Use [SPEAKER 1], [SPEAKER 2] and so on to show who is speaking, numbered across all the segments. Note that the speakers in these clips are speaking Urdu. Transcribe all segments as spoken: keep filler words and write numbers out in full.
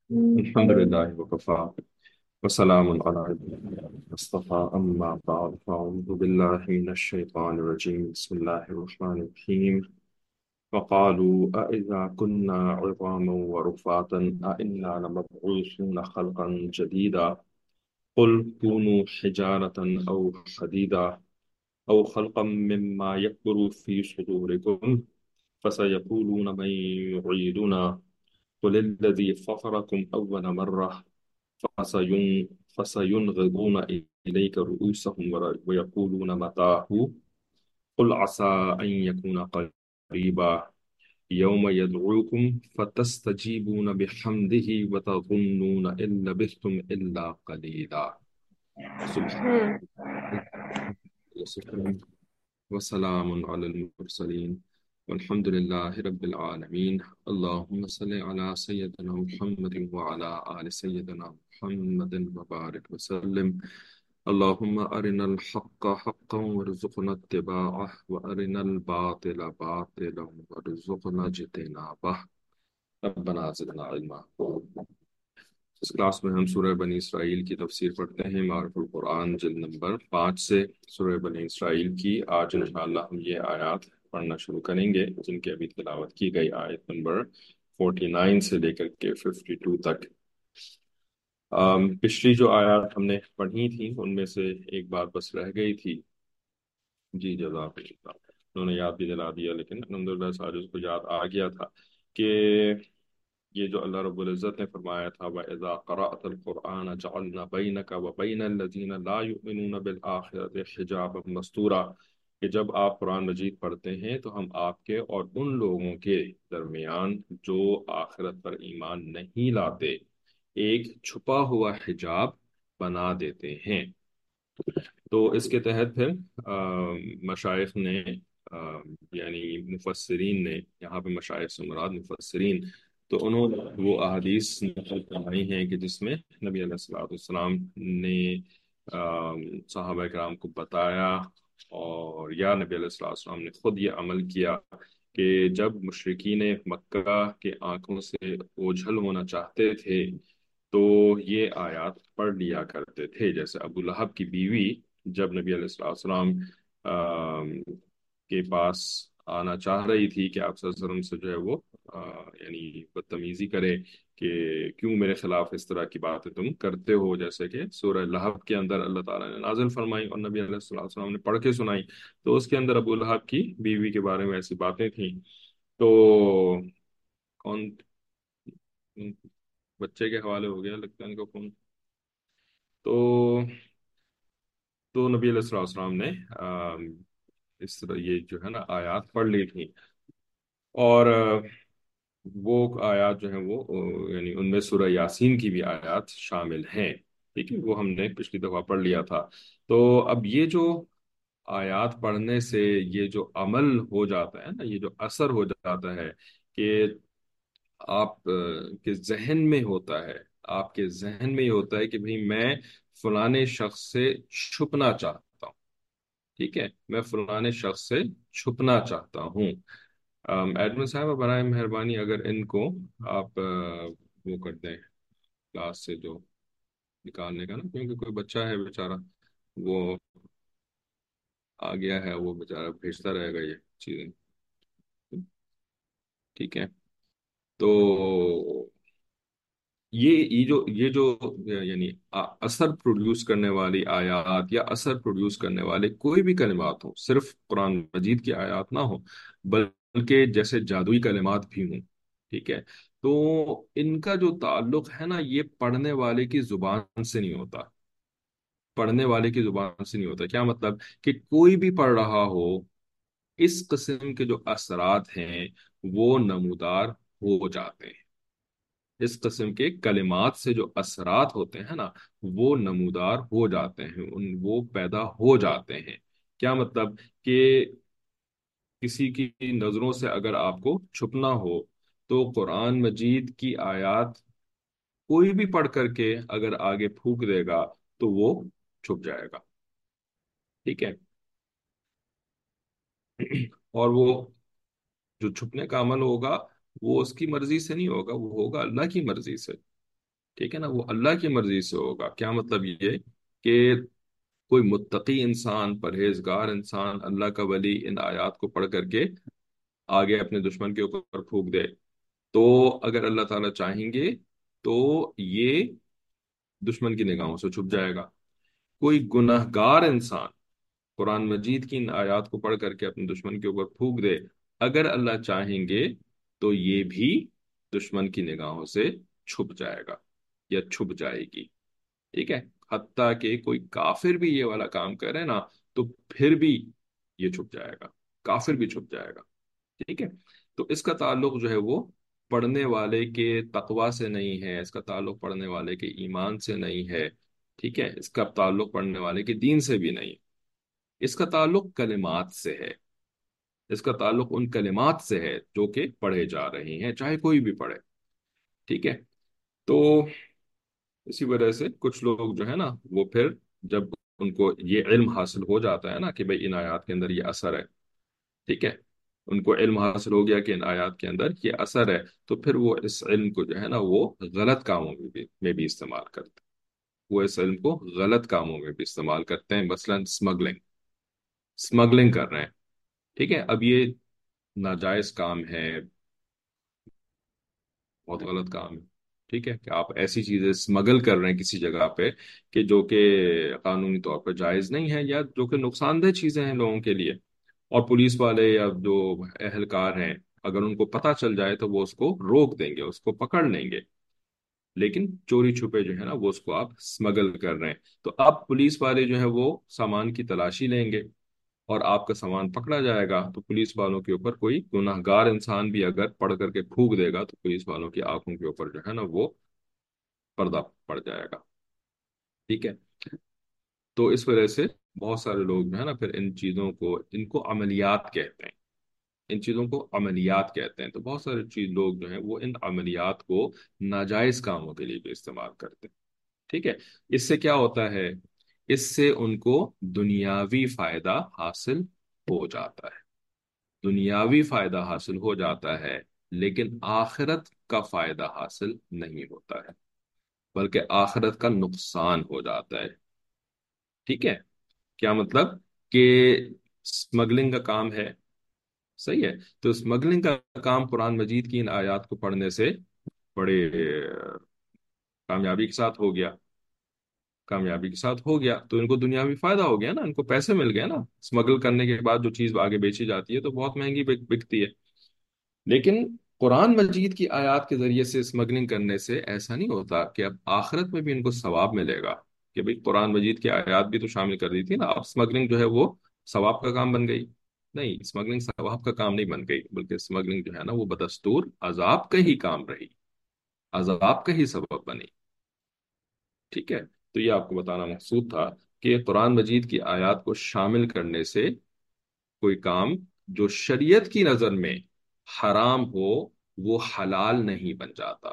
[SPEAKER 1] الحمد لله وكفى وسلام على عباده المصطفى أما بعد فأعوذ بالله من الشيطان الرجيم بسم الله الرحمن الرحيم وقالوا أإذا كنا عظاما ورفاتا أإنا لمبعوثون خلقا جديدا قل كونوا حجارة أو حديدا أو خلقا مما يكبر في صدوركم فسيقولون من يعيدنا قل الذي فطركم أول مرة فسين فسينغضون إليك رؤوسهم ور- ويقولون متاه قل عسى أن يكون قريبا يوم يدعوكم فتستجيبون بحمده وتظنون إن لبثتم إلا قليلا
[SPEAKER 2] ہوں
[SPEAKER 1] سبحان وسلام على المرسلين والحمد لله رب العالمين اللهم صل على سيدنا محمد وعلى آل سيدنا محمد وبارك وسلم اللهم أرنا الحق حقا وارزقنا اتباعه وأرنا الباطل باطلا وارزقنا اجتنابه ربنا زدنا علما۔ اس کلاس میں ہم سورہ بنی اسرائیل کی تفسیر پڑھتے ہیں، معرف القرآن جلد نمبر پانچ سے سورہ بنی اسرائیل کی۔ آج انشاءاللہ ہم یہ آیات پڑھنا شروع کریں گے جن کی ابھی تلاوت کی گئی، آیت نمبر انچاس سے لے کر کے بائیس تک۔ آم، پچھلی جو آیات ہم نے پڑھی تھیں ان میں سے ایک بات بس رہ گئی تھی۔ جی جزاک اللہ، انہوں نے یاد بھی دلا دیا، لیکن الحمدللہ سارے اس کو یاد آ گیا تھا کہ یہ جو اللہ رب العزت نے فرمایا تھا وَإِذَا قَرَأْتَ الْقُرْآنَ جَعَلْنَا بَيْنَكَ وَبَيْنَ الَّذِينَ لَا يُؤْمِنُونَ بِالْآخِرَةِ حِجَابًا مَسْتُورًا، کہ جب آپ قرآن مجید پڑھتے ہیں تو ہم آپ کے اور ان لوگوں کے درمیان جو آخرت پر ایمان نہیں لاتے ایک چھپا ہوا حجاب بنا دیتے ہیں۔ تو اس کے تحت پھر آ، مشائخ نے آ، یعنی مفسرین نے، یہاں پہ مشائخ سے مراد مفسرین، تو انہوں نے وہ احادیث نقل فرمائی ہیں کہ جس میں نبی علیہ الصلوۃ والسلام نے آ، صحابہ کرام کو بتایا، اور یا نبی علیہ الصلوۃ والسلام نے خود یہ عمل کیا کہ جب مشرکین مکہ کے آنکھوں سے اوجھل ہونا چاہتے تھے تو یہ آیات پڑھ لیا کرتے تھے۔ جیسے ابو لہب کی بیوی جب نبی علیہ الصلوۃ والسلام آم، کے پاس آنا چاہ رہی تھی کہ آپ صلی اللہ علیہ وسلم سے جو ہے وہ آ، یعنی بدتمیزی کرے کہ کیوں میرے خلاف اس طرح کی باتیں تم کرتے ہو، جیسے کہ سورہ لہب کے اندر اللہ تعالیٰ نے نازل فرمائی اور نبی علیہ الصلوۃ والسلام نے پڑھ کے سنائی، تو اس کے اندر ابو لہب کی بیوی کے بارے میں ایسی باتیں تھیں۔ تو کون بچے کے حوالے ہو گیا لگتا ہے ان کو فون؟ تو تو نبی علیہ الصلوۃ والسلام نے آم، اس طرح یہ جو ہے نا آیات پڑھ لی تھی، اور آ، وہ آیات جو ہیں وہ آ، یعنی ان میں سورہ یاسین کی بھی آیات شامل ہیں۔ ٹھیک ہے، وہ ہم نے پچھلی دفعہ پڑھ لیا تھا۔ تو اب یہ جو آیات پڑھنے سے یہ جو عمل ہو جاتا ہے نا، یہ جو اثر ہو جاتا ہے کہ آپ آ، کے ذہن میں ہوتا ہے، آپ کے ذہن میں یہ ہوتا ہے کہ بھئی میں فلانے شخص سے چھپنا چاہتا ہوں۔ ٹھیک ہے، میں فلانے شخص سے چھپنا چاہتا ہوں۔ ام، ایڈمن صاحب برائے مہربانی اگر ان کو آپ آ، وہ کر دیں کلاس سے جو نکالنے کا نا، کیونکہ کوئی بچہ ہے بیچارہ وہ آ گیا ہے، وہ بیچارہ بھیجتا رہے گا یہ چیزیں۔ ٹھیک ہے، تو یہ یہ جو یہ جو یعنی آ- اثر پروڈیوس کرنے والی آیات یا اثر پروڈیوس کرنے والے کوئی بھی کلمات ہوں، صرف قرآن مجید کی آیات نہ ہوں بلکہ جیسے جادوئی کلمات بھی ہوں، ٹھیک ہے، تو ان کا جو تعلق ہے نا یہ پڑھنے والے کی زبان سے نہیں ہوتا، پڑھنے والے کی زبان سے نہیں ہوتا۔ کیا مطلب؟ کہ کوئی بھی پڑھ رہا ہو، اس قسم کے جو اثرات ہیں وہ نمودار ہو جاتے ہیں، اس قسم کے کلمات سے جو اثرات ہوتے ہیں نا وہ نمودار ہو جاتے ہیں، ان وہ پیدا ہو جاتے ہیں۔ کیا مطلب؟ کہ کسی کی نظروں سے اگر آپ کو چھپنا ہو تو قرآن مجید کی آیات کوئی بھی پڑھ کر کے اگر آگے پھونک دے گا تو وہ چھپ جائے گا۔ ٹھیک ہے، اور وہ جو چھپنے کا عمل ہوگا وہ اس کی مرضی سے نہیں ہوگا، وہ ہوگا اللہ کی مرضی سے۔ ٹھیک ہے نا، وہ اللہ کی مرضی سے ہوگا۔ کیا مطلب یہ کہ کوئی متقی انسان، پرہیزگار انسان، اللہ کا ولی ان آیات کو پڑھ کر کے آگے اپنے دشمن کے اوپر پھونک دے، تو اگر اللہ تعالیٰ چاہیں گے تو یہ دشمن کی نگاہوں سے چھپ جائے گا۔ کوئی گناہ گار انسان قرآن مجید کی ان آیات کو پڑھ کر کے اپنے دشمن کے اوپر پھونک دے، اگر اللہ چاہیں گے تو یہ بھی دشمن کی نگاہوں سے چھپ جائے گا یا چھپ جائے گی۔ ٹھیک ہے، حتیٰ کہ کوئی کافر بھی یہ والا کام کرے نا تو پھر بھی یہ چھپ جائے گا، کافر بھی چھپ جائے گا۔ ٹھیک ہے، تو اس کا تعلق جو ہے وہ پڑھنے والے کے تقوی سے نہیں ہے، اس کا تعلق پڑھنے والے کے ایمان سے نہیں ہے، ٹھیک ہے، اس کا تعلق پڑھنے والے کے دین سے بھی نہیں، اس کا تعلق کلمات سے ہے، اس کا تعلق ان کلمات سے ہے جو کہ پڑھے جا رہے ہیں، چاہے کوئی بھی پڑھے۔ ٹھیک ہے، تو اسی وجہ سے کچھ لوگ جو ہے نا وہ پھر جب ان کو یہ علم حاصل ہو جاتا ہے نا کہ بھئی ان آیات کے اندر یہ اثر ہے، ٹھیک ہے، ان کو علم حاصل ہو گیا کہ ان آیات کے اندر یہ اثر ہے، تو پھر وہ اس علم کو جو ہے نا وہ غلط کاموں میں بھی میں بھی استعمال کرتے ہیں، وہ اس علم کو غلط کاموں میں بھی استعمال کرتے ہیں، مثلا اسمگلنگ اسمگلنگ کر رہے ہیں۔ ٹھیک ہے، اب یہ ناجائز کام ہے، بہت غلط کام ہے۔ ٹھیک ہے کہ آپ ایسی چیزیں اسمگل کر رہے ہیں کسی جگہ پہ کہ جو کہ قانونی طور پر جائز نہیں ہے، یا جو کہ نقصان دہ چیزیں ہیں لوگوں کے لیے، اور پولیس والے یا جو اہلکار ہیں اگر ان کو پتہ چل جائے تو وہ اس کو روک دیں گے، اس کو پکڑ لیں گے، لیکن چوری چھپے جو ہے نا وہ اس کو آپ اسمگل کر رہے ہیں، تو اب پولیس والے جو ہے وہ سامان کی تلاشی لیں گے اور آپ کا سامان پکڑا جائے گا، تو پولیس والوں کے اوپر کوئی گناہ گار انسان بھی اگر پڑھ کر کے پھونک دے گا تو پولیس والوں کی آنکھوں کے اوپر جو ہے نا وہ پردہ پڑ جائے گا۔ ٹھیک ہے، تو اس وجہ سے بہت سارے لوگ جو ہے نا پھر ان چیزوں کو، ان کو عملیات کہتے ہیں، ان چیزوں کو عملیات کہتے ہیں، تو بہت سارے چیز لوگ جو ہیں وہ ان عملیات کو ناجائز کاموں کے لیے بھی استعمال کرتے ہیں۔ ٹھیک ہے، اس سے کیا ہوتا ہے، اس سے ان کو دنیاوی فائدہ حاصل ہو جاتا ہے، دنیاوی فائدہ حاصل ہو جاتا ہے، لیکن آخرت کا فائدہ حاصل نہیں ہوتا ہے، بلکہ آخرت کا نقصان ہو جاتا ہے۔ ٹھیک ہے، کیا مطلب کہ اسمگلنگ کا کام ہے، صحیح ہے، تو اسمگلنگ کا کام قرآن مجید کی ان آیات کو پڑھنے سے بڑے اہ، کامیابی کے ساتھ ہو گیا، کامیابی کے ساتھ ہو گیا، تو ان کو دنیاوی فائدہ ہو گیا نا، ان کو پیسے مل گئے نا، اسمگل کرنے کے بعد جو چیز آگے بیچی جاتی ہے تو بہت مہنگی بک- بکتی ہے۔ لیکن قرآن مجید کی آیات کے ذریعے سے اسمگلنگ کرنے سے ایسا نہیں ہوتا کہ اب آخرت میں بھی ان کو ثواب ملے گا، کہ بھئی قرآن مجید کی آیات بھی تو شامل کر دی تھی نا، اب اسمگلنگ جو ہے وہ ثواب کا کام بن گئی۔ نہیں، اسمگلنگ ثواب کا کام نہیں بن گئی، بلکہ اسمگلنگ جو ہے نا وہ بدستور عذاب کا ہی کام رہی، عذاب کا ہی سبب بنی۔ ٹھیک ہے، تو یہ آپ کو بتانا مقصود تھا کہ قرآن مجید کی آیات کو شامل کرنے سے کوئی کام جو شریعت کی نظر میں حرام ہو وہ حلال نہیں بن جاتا۔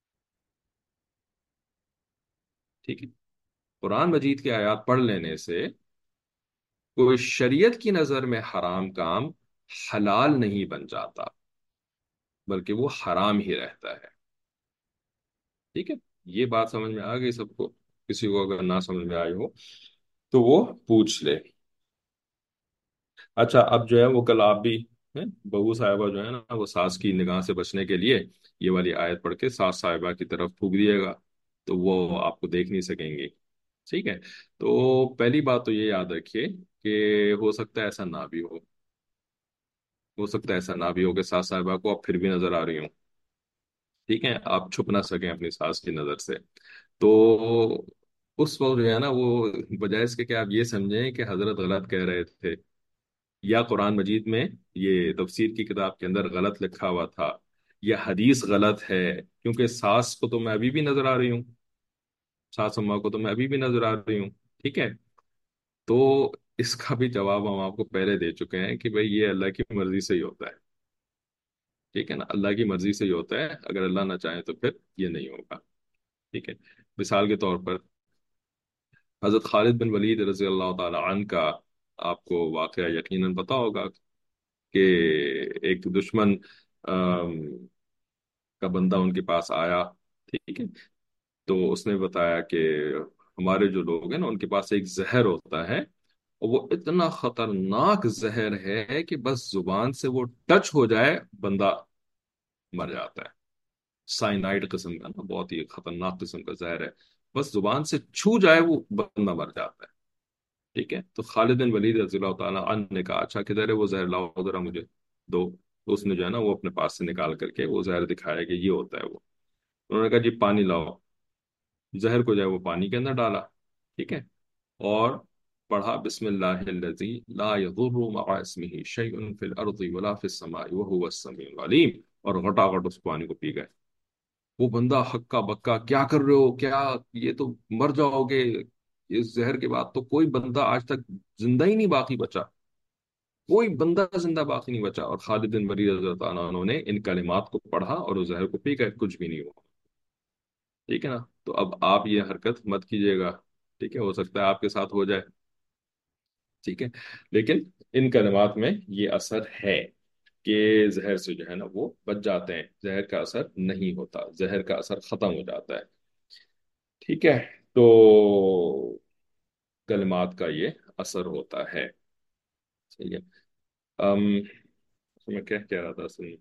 [SPEAKER 1] ٹھیک ہے، قرآن مجید کی آیات پڑھ لینے سے کوئی شریعت کی نظر میں حرام کام حلال نہیں بن جاتا، بلکہ وہ حرام ہی رہتا ہے۔ ٹھیک ہے، یہ بات سمجھ میں آ گئی سب کو؟ کسی کو اگر نہ سمجھ میں آئی ہو تو وہ پوچھ لے۔ اچھا، اب جو ہے وہ کل آپ بھی ہیں، بہو صاحبہ جو ہے نا وہ ساس کی نگاہ سے بچنے کے لیے یہ والی آیت پڑھ کے ساس صاحبہ کی طرف پھونک دیے گا، تو وہ آپ کو دیکھ نہیں سکیں گے۔ ٹھیک ہے، تو پہلی بات تو یہ یاد رکھیے کہ ہو سکتا ہے ایسا نہ بھی ہو، ہو سکتا ہے ایسا نہ بھی ہو کہ ساس صاحبہ کو آپ پھر بھی نظر آ رہی ہوں، ٹھیک ہے، آپ چھپ نہ سکیں اپنی ساس کی نظر سے، تو اس وقت جو ہے نا وہ بجائے اس کے کہ آپ یہ سمجھیں کہ حضرت غلط کہہ رہے تھے، یا قرآن مجید میں یہ تفسیر کی کتاب کے اندر غلط لکھا ہوا تھا، یا حدیث غلط ہے، کیونکہ ساس کو تو میں ابھی بھی نظر آ رہی ہوں، ساس اماں کو تو میں ابھی بھی نظر آ رہی ہوں، ٹھیک ہے، تو اس کا بھی جواب ہم آپ کو پہلے دے چکے ہیں کہ بھئی یہ اللہ کی مرضی سے ہی ہوتا ہے، ٹھیک ہے نا، اللہ کی مرضی سے ہی ہوتا ہے، اگر اللہ نہ چاہے تو پھر یہ نہیں ہوگا۔ ٹھیک ہے، مثال کے طور پر حضرت خالد بن ولید رضی اللہ تعالی عنہ کا آپ کو واقعہ یقیناً پتا ہوگا کہ ایک دشمن آم، کا بندہ ان کے پاس آیا، ٹھیک ہے، تو اس نے بتایا کہ ہمارے جو لوگ ہیں نا ان کے پاس ایک زہر ہوتا ہے، اور وہ اتنا خطرناک زہر ہے کہ بس زبان سے وہ ٹچ ہو جائے بندہ مر جاتا ہے۔ سائنائڈ قسم کا نا، بہت ہی خطرناک قسم کا زہر ہے، بس زبان سے چھو جائے وہ بندہ مر جاتا ہے۔ ٹھیک ہے، تو خالد بن ولید رضی اللہ تعالیٰ عنہ نے کہا اچھا کدھر ہے وہ زہر، لاؤ ذرا مجھے دو۔ تو اس نے جو ہے نا وہ اپنے پاس سے نکال کر کے وہ زہر دکھایا کہ یہ ہوتا ہے وہ۔ انہوں نے کہا جی پانی لاؤ، زہر کو جو ہے وہ پانی کے اندر ڈالا، ٹھیک ہے، اور پڑھا بسم اللہ الذی لا یضر مع اسمہ شیء فی الارض ولا فی السماء وهو السمیع العلیم، اور غٹاغٹ اس پانی کو پی گئے۔ وہ بندہ ہکا بکا، کیا کر رہے ہو، کیا یہ تو مر جاؤ گے، اس زہر کے بعد تو کوئی بندہ آج تک زندہ ہی نہیں باقی بچا، کوئی بندہ زندہ باقی نہیں بچا۔ اور خالد بن ولید رضی اللہ عنہ انہوں نے ان کلمات کو پڑھا اور اس زہر کو پی گئے، کچھ بھی نہیں ہوا۔ ٹھیک ہے نا، تو اب آپ یہ حرکت مت کیجیے گا، ٹھیک ہے، ہو سکتا ہے آپ کے ساتھ ہو جائے، ٹھیک ہے، لیکن ان کلمات میں یہ اثر ہے کہ زہر سے جو ہے نا وہ بچ جاتے ہیں، زہر کا اثر نہیں ہوتا، زہر کا اثر ختم ہو جاتا ہے۔ ٹھیک ہے، تو کلمات کا یہ اثر ہوتا ہے، صحیح ہے۔ ام میں کیا کہہ رہا تھا سنی؟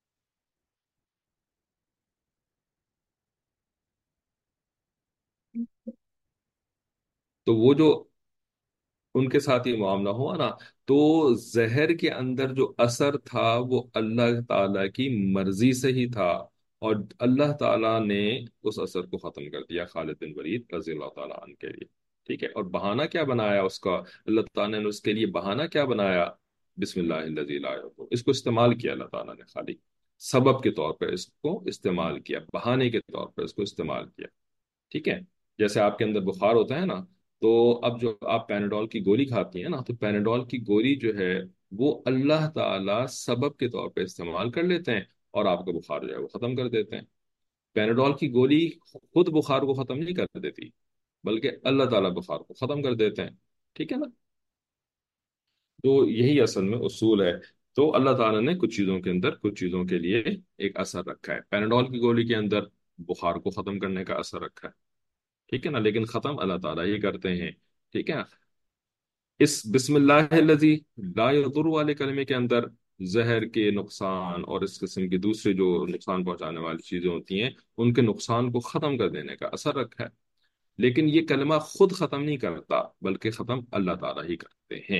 [SPEAKER 1] تو وہ جو ان کے ساتھ یہ معاملہ ہوا نا، تو زہر کے اندر جو اثر تھا وہ اللہ تعالی کی مرضی سے ہی تھا، اور اللہ تعالیٰ نے اس اثر کو ختم کر دیا خالد بن ولید رضی اللہ تعالیٰ عنہ کے لیے۔ ٹھیک ہے، اور بہانہ کیا بنایا اس کا، اللہ تعالیٰ نے اس کے لیے بہانہ کیا بنایا، بسم اللہ الذی لا یضر، اس کو استعمال کیا اللہ تعالیٰ نے، خالی سبب کے طور پہ اس کو استعمال کیا، بہانے کے طور پہ اس کو استعمال کیا۔ ٹھیک ہے، جیسے آپ کے اندر بخار ہوتا ہے نا، تو اب جو آپ پیناڈول کی گولی کھاتی ہیں نا، تو پیناڈول کی گولی جو ہے وہ اللہ تعالی سبب کے طور پہ استعمال کر لیتے ہیں، اور آپ کا بخار جو ہے وہ ختم کر دیتے ہیں۔ پیناڈول کی گولی خود بخار کو ختم نہیں کر دیتی، بلکہ اللہ تعالیٰ بخار کو ختم کر دیتے ہیں۔ ٹھیک ہے نا، تو یہی اصل میں اصول ہے۔ تو اللہ تعالیٰ نے کچھ چیزوں کے اندر کچھ چیزوں کے لیے ایک اثر رکھا ہے، پیناڈول کی گولی کے اندر بخار کو ختم کرنے کا اثر رکھا ہے، ٹھیک ہے نا، لیکن ختم اللہ تعالیٰ ہی کرتے ہیں۔ ٹھیک ہے، اس بسم اللہ الذی لا یضر والے کلمے کے اندر زہر کے نقصان اور اس قسم کی دوسرے جو نقصان پہنچانے والی چیزیں ہوتی ہیں ان کے نقصان کو ختم کر دینے کا اثر رکھا ہے، لیکن یہ کلمہ خود ختم نہیں کرتا بلکہ ختم اللہ تعالیٰ ہی کرتے ہیں۔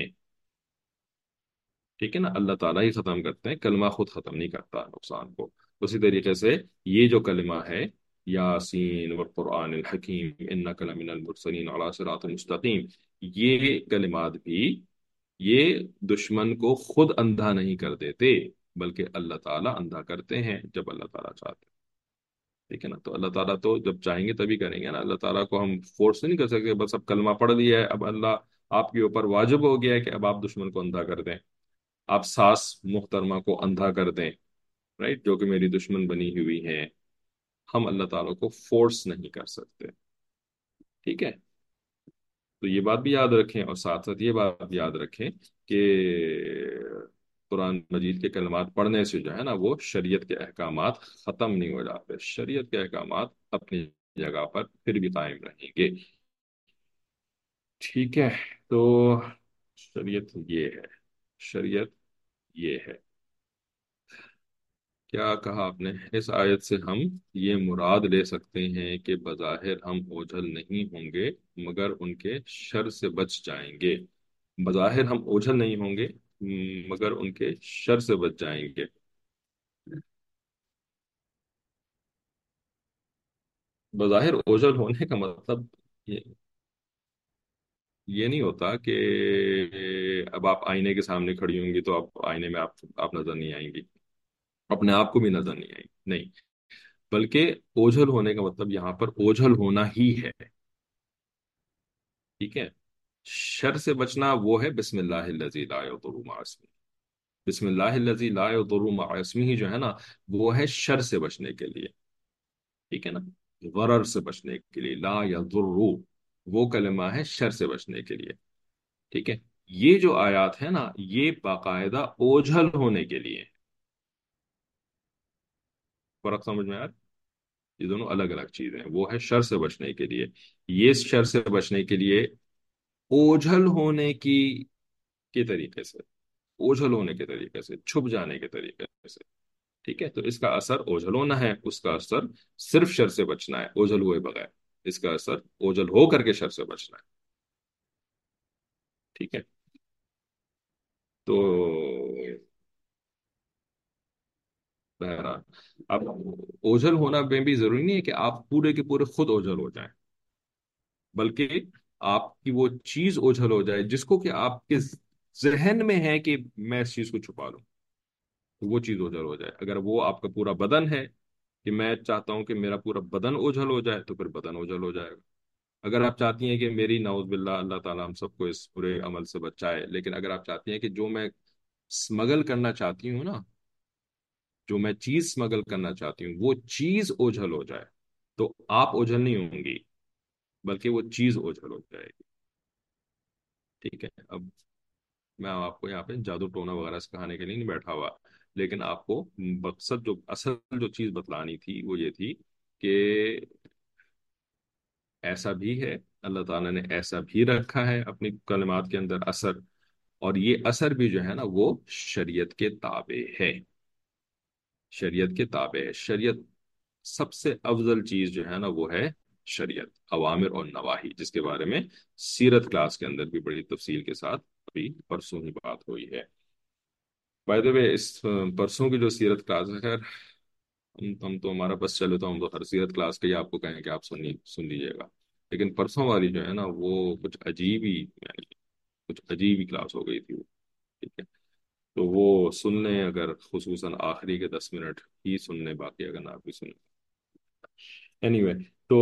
[SPEAKER 1] ٹھیک ہے نا، اللہ تعالیٰ ہی ختم کرتے ہیں، کلمہ خود ختم نہیں کرتا نقصان کو۔ اسی طریقے سے یہ جو کلمہ ہے یاسین والقرآن الحکیم انک لمن المرسلین علی صراط مستقیم، یہ کلمات بھی یہ دشمن کو خود اندھا نہیں کر دیتے بلکہ اللہ تعالیٰ اندھا کرتے ہیں جب اللہ تعالیٰ چاہتے ہیں۔ ٹھیک ہے نا، تو اللہ تعالیٰ تو جب چاہیں گے تبھی کریں گے نا، اللہ تعالیٰ کو ہم فورس نہیں کر سکتے، بس اب کلمہ پڑھ لیا ہے، اب اللہ آپ کے اوپر واجب ہو گیا ہے کہ اب آپ دشمن کو اندھا کر دیں، آپ ساس محترمہ کو اندھا کر دیں، رائٹ، جو کہ میری دشمن بنی ہوئی ہیں، ہم اللہ تعالیٰ کو فورس نہیں کر سکتے۔ ٹھیک ہے، تو یہ بات بھی یاد رکھیں، اور ساتھ ساتھ یہ بات بھی یاد رکھیں کہ قرآن مجید کے کلمات پڑھنے سے جو ہے نا وہ شریعت کے احکامات ختم نہیں ہو جاتے، شریعت کے احکامات اپنی جگہ پر پھر بھی قائم رہیں گے۔ ٹھیک ہے، تو شریعت یہ ہے، شریعت یہ ہے۔ کیا کہا آپ نے، اس آیت سے ہم یہ مراد لے سکتے ہیں کہ بظاہر ہم اوجھل نہیں ہوں گے مگر ان کے شر سے بچ جائیں گے، بظاہر ہم اوجھل نہیں ہوں گے م، مگر ان کے شر سے بچ جائیں گے۔ بظاہر اوجھل ہونے کا مطلب یہ یہ نہیں ہوتا کہ اب آپ آئینے کے سامنے کھڑی ہوں گی تو آپ آئینے میں آپ آپ نظر نہیں آئیں گی، اپنے آپ کو بھی نظر نہیں آئیں گی، نہیں، بلکہ اوجھل ہونے کا مطلب یہاں پر اوجھل ہونا ہی ہے۔ ٹھیک ہے، شر سے بچنا وہ ہے بسم اللہ الذی لا یضر مع اسمہ، بسم اللہ الذی لا یضر مع اسمہ جو ہے نا وہ ہے شر سے بچنے کے لیے، ٹھیک ہے نا، غرر سے بچنے کے لیے، لا یضر وہ کلمہ ہے شر سے بچنے کے لیے۔ ٹھیک ہے، یہ جو آیات ہے نا یہ باقاعدہ اوجھل ہونے کے لیے، فرق سمجھ میں آیا؟ یہ دونوں الگ الگ چیزیں ہیں. وہ ہے شر سے بچنے کے لیے. یہ شر سے بچنے کے لیے اوجھل ہونے کی کے طریقے سے، اوجھل ہونے کے طریقے سے، چھپ جانے کے طریقے سے. ٹھیک ہے، تو اس کا اثر اوجھل ہونا ہے، اس کا اثر صرف شر سے بچنا ہے، اوجھل ہوئے بغیر. اس کا اثر اوجھل ہو کر کے شر سے بچنا ہے. ٹھیک ہے. تو بہرحال اب اوجھل ہونا میں بھی ضروری نہیں ہے کہ آپ پورے کے پورے خود اوجھل ہو جائیں، بلکہ آپ کی وہ چیز اوجھل ہو جائے جس کو کہ آپ کے ذہن میں ہے کہ میں اس چیز کو چھپا لوں، تو وہ چیز اوجھل ہو جائے. اگر وہ آپ کا پورا بدن ہے کہ میں چاہتا ہوں کہ میرا پورا بدن اوجھل ہو جائے، تو پھر بدن اوجھل ہو جائے گا. اگر آپ چاہتی ہیں کہ میری نعوذ باللہ، اللہ تعالیٰ ہم سب کو اس برے عمل سے بچائے، لیکن اگر آپ چاہتی ہیں کہ جو میں اسمگل کرنا چاہتی ہوں نا، جو میں چیز اسمگل کرنا چاہتی ہوں وہ چیز اوجھل ہو جائے، تو آپ اوجھل نہیں ہوں گی، بلکہ وہ چیز اوجھل ہو جائے گی. ٹھیک ہے. اب میں آپ کو یہاں پہ جادو ٹونا وغیرہ سکھانے کے لیے نہیں بیٹھا ہوا، لیکن آپ کو مقصد جو اصل جو چیز بتلانی تھی وہ یہ تھی کہ ایسا بھی ہے، اللہ تعالیٰ نے ایسا بھی رکھا ہے اپنی کلمات کے اندر اثر، اور یہ اثر بھی جو ہے نا وہ شریعت کے تابع ہے. شریعت کے تابع ہے. شریعت سب سے افضل چیز جو ہے نا وہ ہے شریعت، اوامر اور نواہی، جس کے بارے میں سیرت کلاس کے اندر بھی بڑی تفصیل کے ساتھ ابھی پرسوں ہی بات ہوئی ہے. بائی دا وے اس پرسوں کی جو سیرت کلاس ہے، خیر ہم ہم تو ہمارا بس چلے تو ہم تو ہر سیرت کلاس کے ہی آپ کو کہیں کہ آپ سنی سن لیجیے گا، لیکن پرسوں والی جو ہے نا وہ کچھ عجیب ہی، یعنی کچھ عجیب ہی کلاس ہو گئی تھی وہ. ٹھیک ہے. تو وہ سن لیں، اگر خصوصاً آخری کے دس منٹ ہی سن لیں، باقی اگر نہ بھی سنیں. اینی وے تو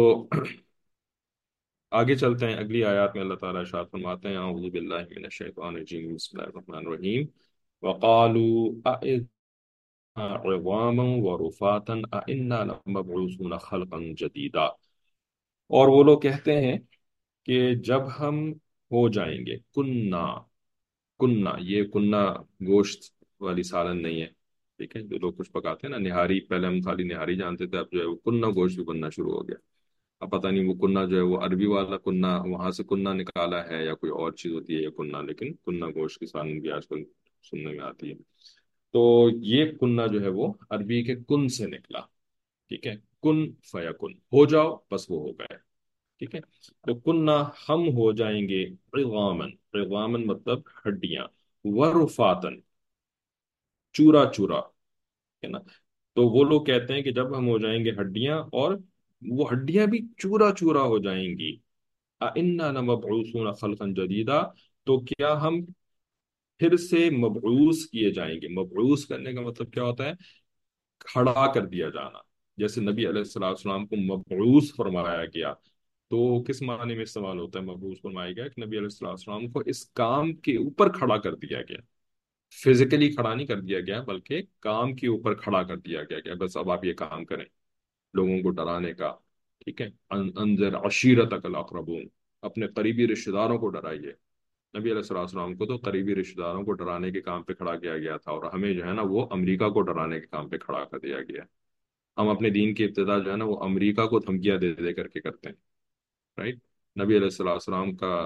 [SPEAKER 1] آگے چلتے ہیں. اگلی آیات میں اللہ تعالیٰ ارشاد فرماتے ہیں اعوذ باللہ من الشیطان الرجیم بسم اللہ الرحمن الرحیم وقالوا أإذا عظاما ورفاتا أإنا لمبعوثون خلقا جديدا. اور وہ لوگ کہتے ہیں کہ جب ہم ہو جائیں گے، کننا، کننا یہ کننا گوشت والی سالن نہیں ہے. ٹھیک ہے. جو لوگ کچھ پکاتے ہیں نا نہاری، پہلے ہم خالی نہاری جانتے تھے، اب جو ہے وہ کننا گوشت بھی بننا شروع ہو گیا. اب پتہ نہیں وہ کننا جو ہے وہ عربی والا کننا وہاں سے کننا نکالا ہے یا کوئی اور چیز ہوتی ہے یہ کننا، لیکن کننا گوشت کی سالن بھی آج کل سننے میں آتی ہے. تو یہ کننا جو ہے وہ عربی کے کن سے نکلا. ٹھیک ہے. کن فیکن، ہو جاؤ بس وہ ہو گئے. ٹھیک ہے. تو کننا ہم ہو جائیں گے، عظامن، عظامن مطلب ہڈیاں، ورفاتن چورا چورا، ہے نا. تو وہ لوگ کہتے ہیں کہ جب ہم ہو جائیں گے ہڈیاں، اور وہ ہڈیاں بھی چورا چورا ہو جائیں گی، اِنَّا لَمَبْعُوثُونَ خَلْقًا جَدِيدًا، تو کیا ہم پھر سے مبعوث کیے جائیں گے. مبعوث کرنے کا مطلب کیا ہوتا ہے؟ کھڑا کر دیا جانا. جیسے نبی علیہ السلام السلام کو مبعوث فرمایا گیا، تو کس معنی میں استعمال ہوتا ہے مبعوث فرمایا گیا؟ کہ نبی علیہ السلام السلام کو اس کام کے اوپر کھڑا کر دیا گیا. فزیکلی کھڑا نہیں کر دیا گیا، بلکہ کام کے اوپر کھڑا کر دیا گیا کہ بس اب آپ یہ کام کریں، لوگوں کو ڈرانے کا. ٹھیک ہے. ان- انذر عشیرتک الاقربون، اپنے قریبی رشتہ داروں کو ڈرائیے. نبی علیہ الصلوۃ والسلام کو تو قریبی رشتہ داروں کو ڈرانے کے کام پہ کھڑا کیا گیا تھا، اور ہمیں جو ہے نا وہ امریکہ کو ڈرانے کے کام پہ کھڑا کر دیا گیا. ہم اپنے دین کی ابتدا جو ہے نا وہ امریکہ کو دھمکیاں دے دے کر کے کرتے ہیں. رائٹ. نبی علیہ الصلوۃ والسلام کا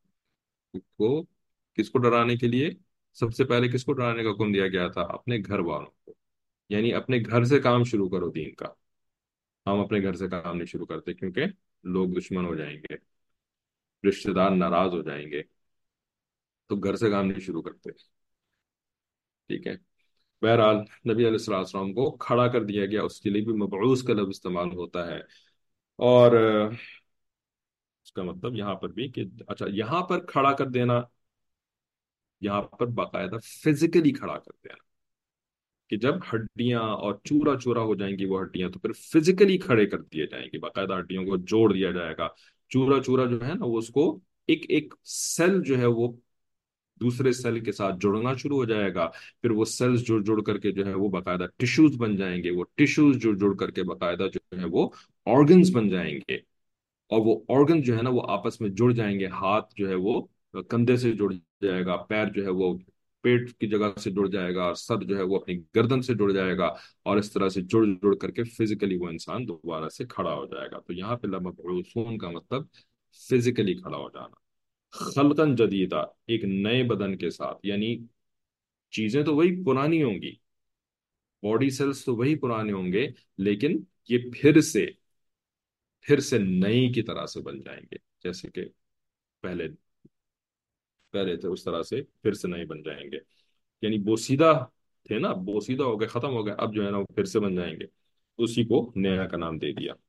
[SPEAKER 1] کو کس کو ڈرانے کے لیے سب سے پہلے کس کو ڈرانے کا حکم دیا گیا تھا؟ اپنے گھر والوں کو. یعنی اپنے گھر سے کام شروع کرو دین کا. ہم اپنے گھر سے کام نہیں شروع کرتے، کیونکہ لوگ دشمن ہو جائیں گے، رشتہ دار ناراض ہو جائیں گے، تو گھر سے کام نہیں شروع کرتے. ٹھیک ہے. بہرحال نبی علیہ الصلوۃ والسلام کو کھڑا کر دیا گیا، اس کے لیے بھی مبعوث کا لفظ استعمال ہوتا ہے. اور آہ، اس کا مطلب یہاں پر بھی کہ اچھا یہاں پر کھڑا کر دینا، یہاں پر باقاعدہ فزیکلی کھڑا کر دینا، کہ جب ہڈیاں اور چورا چورا ہو جائیں گی وہ ہڈیاں، تو پھر فزیکلی کھڑے کر دیے جائیں گے، باقاعدہ ہڈیوں کو جوڑ دیا جائے گا. چورا چورا جو ہے نا وہ اس کو ایک ایک سیل جو ہے وہ دوسرے سیل کے ساتھ جڑنا شروع ہو جائے گا. پھر وہ سیلز جڑ جڑ کر کے جو ہے وہ باقاعدہ ٹیشوز بن جائیں گے، وہ ٹیشوز جڑ جڑ کر کے باقاعدہ جو ہے وہ آرگنز بن جائیں گے، اور وہ آرگن جو ہے نا وہ آپس میں جڑ جائیں گے. ہاتھ جو ہے وہ کندھے سے جڑ جائے گا، پیر جو ہے وہ پیٹ کی جگہ سے جڑ جائے گا، اور سر جو ہے وہ اپنی گردن سے جڑ جائے گا، اور اس طرح سے جڑ جڑ کر کے فزیکلی وہ انسان دوبارہ سے کھڑا ہو جائے گا۔ تو یہاں پہ لمبعوثون کا مطلب فزیکلی کھڑا ہو جانا، خلقن جدیدہ، ایک نئے بدن کے ساتھ، یعنی چیزیں تو وہی پرانی ہوں گی، باڈی سیلز تو وہی پرانے ہوں گے، لیکن یہ پھر سے پھر سے نئی کی طرح سے بن جائیں گے، جیسے کہ پہلے پہلے تھے اس طرح سے پھر سے نئے بن جائیں گے۔ یعنی بوسیدہ تھے نا، بوسیدہ ہو گئے، ختم ہو گئے، اب جو ہے نا وہ پھر سے بن جائیں گے، اسی کو نیا کا نام دے دیا۔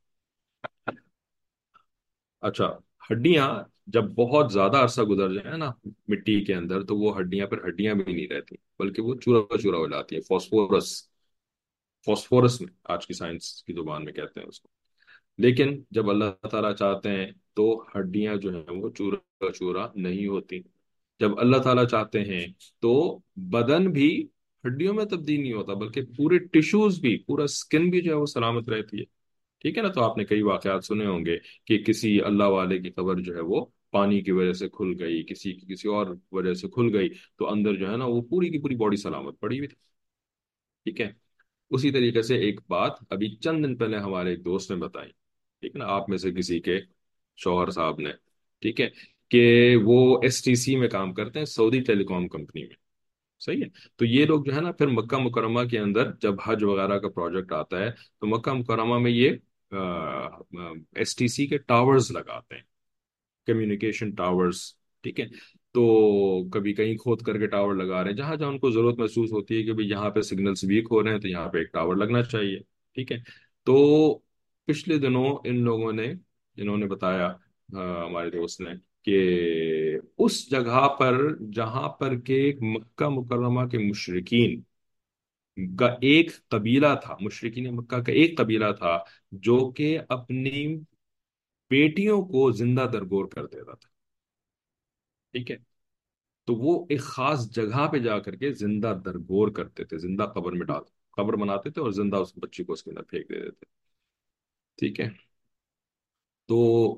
[SPEAKER 1] اچھا، ہڈیاں جب بہت زیادہ عرصہ گزر جائے نا مٹی کے اندر، تو وہ ہڈیاں پھر ہڈیاں بھی نہیں رہتی، بلکہ وہ چورا چورا ہو جاتی ہے، فاسفورس فاسفورس میں آج کی سائنس کی زبان میں کہتے ہیں اس کو۔ لیکن جب اللہ تعالیٰ چاہتے ہیں تو ہڈیاں جو ہیں وہ چورا چورا نہیں ہوتی۔ جب اللہ تعالیٰ چاہتے ہیں تو بدن بھی ہڈیوں میں تبدیل نہیں ہوتا، بلکہ پورے ٹشوز بھی، پورا اسکن بھی جو ہے وہ سلامت رہتی ہے۔ ٹھیک ہے نا؟ تو آپ نے کئی واقعات سنے ہوں گے کہ کسی اللہ والے کی قبر جو ہے وہ پانی کی وجہ سے کھل گئی، کسی کی کسی اور وجہ سے کھل گئی، تو اندر جو ہے نا وہ پوری کی پوری باڈی سلامت پڑی ہوئی تھی۔ ٹھیک ہے؟ اسی طریقے سے ایک بات ابھی چند دن پہلے ہمارے ایک دوست نے بتائی، ٹھیک ہے نا، آپ میں سے کسی کے شوہر صاحب نے، ٹھیک ہے، کہ وہ ایس ٹی سی میں کام کرتے ہیں، سعودی ٹیلی کام کمپنی میں۔ صحیح ہے؟ تو یہ لوگ جو ہے نا پھر مکہ مکرمہ کے اندر جب حج وغیرہ کا پروجیکٹ آتا ہے، تو مکہ مکرمہ میں یہ ایس ٹی سی کے ٹاورز لگاتے ہیں، کمیونیکیشن ٹاورز۔ ٹھیک ہے؟ تو کبھی کہیں کھود کر کے ٹاور لگا رہے ہیں، جہاں جہاں ان کو ضرورت محسوس ہوتی ہے کہ بھئی یہاں پہ سگنلز ویک ہو رہے ہیں تو یہاں پہ ایک ٹاور لگنا چاہیے۔ ٹھیک ہے؟ تو پچھلے دنوں ان لوگوں نے، انہوں نے بتایا، آ، ہمارے دوست نے، کہ اس جگہ پر جہاں پر کہ مکہ مکرمہ کے مشرکین کا ایک قبیلہ تھا، مشرکین مکہ کا ایک قبیلہ تھا جو کہ اپنی بیٹیوں کو زندہ درگور کر دیتا تھا۔ ٹھیک ہے؟ تو وہ ایک خاص جگہ پہ جا کر کے زندہ درگور کرتے تھے، زندہ قبر میں ڈال قبر بناتے تھے اور زندہ اس بچی کو اس کے اندر پھینک دیتے تھے۔ ٹھیک ہے؟ تو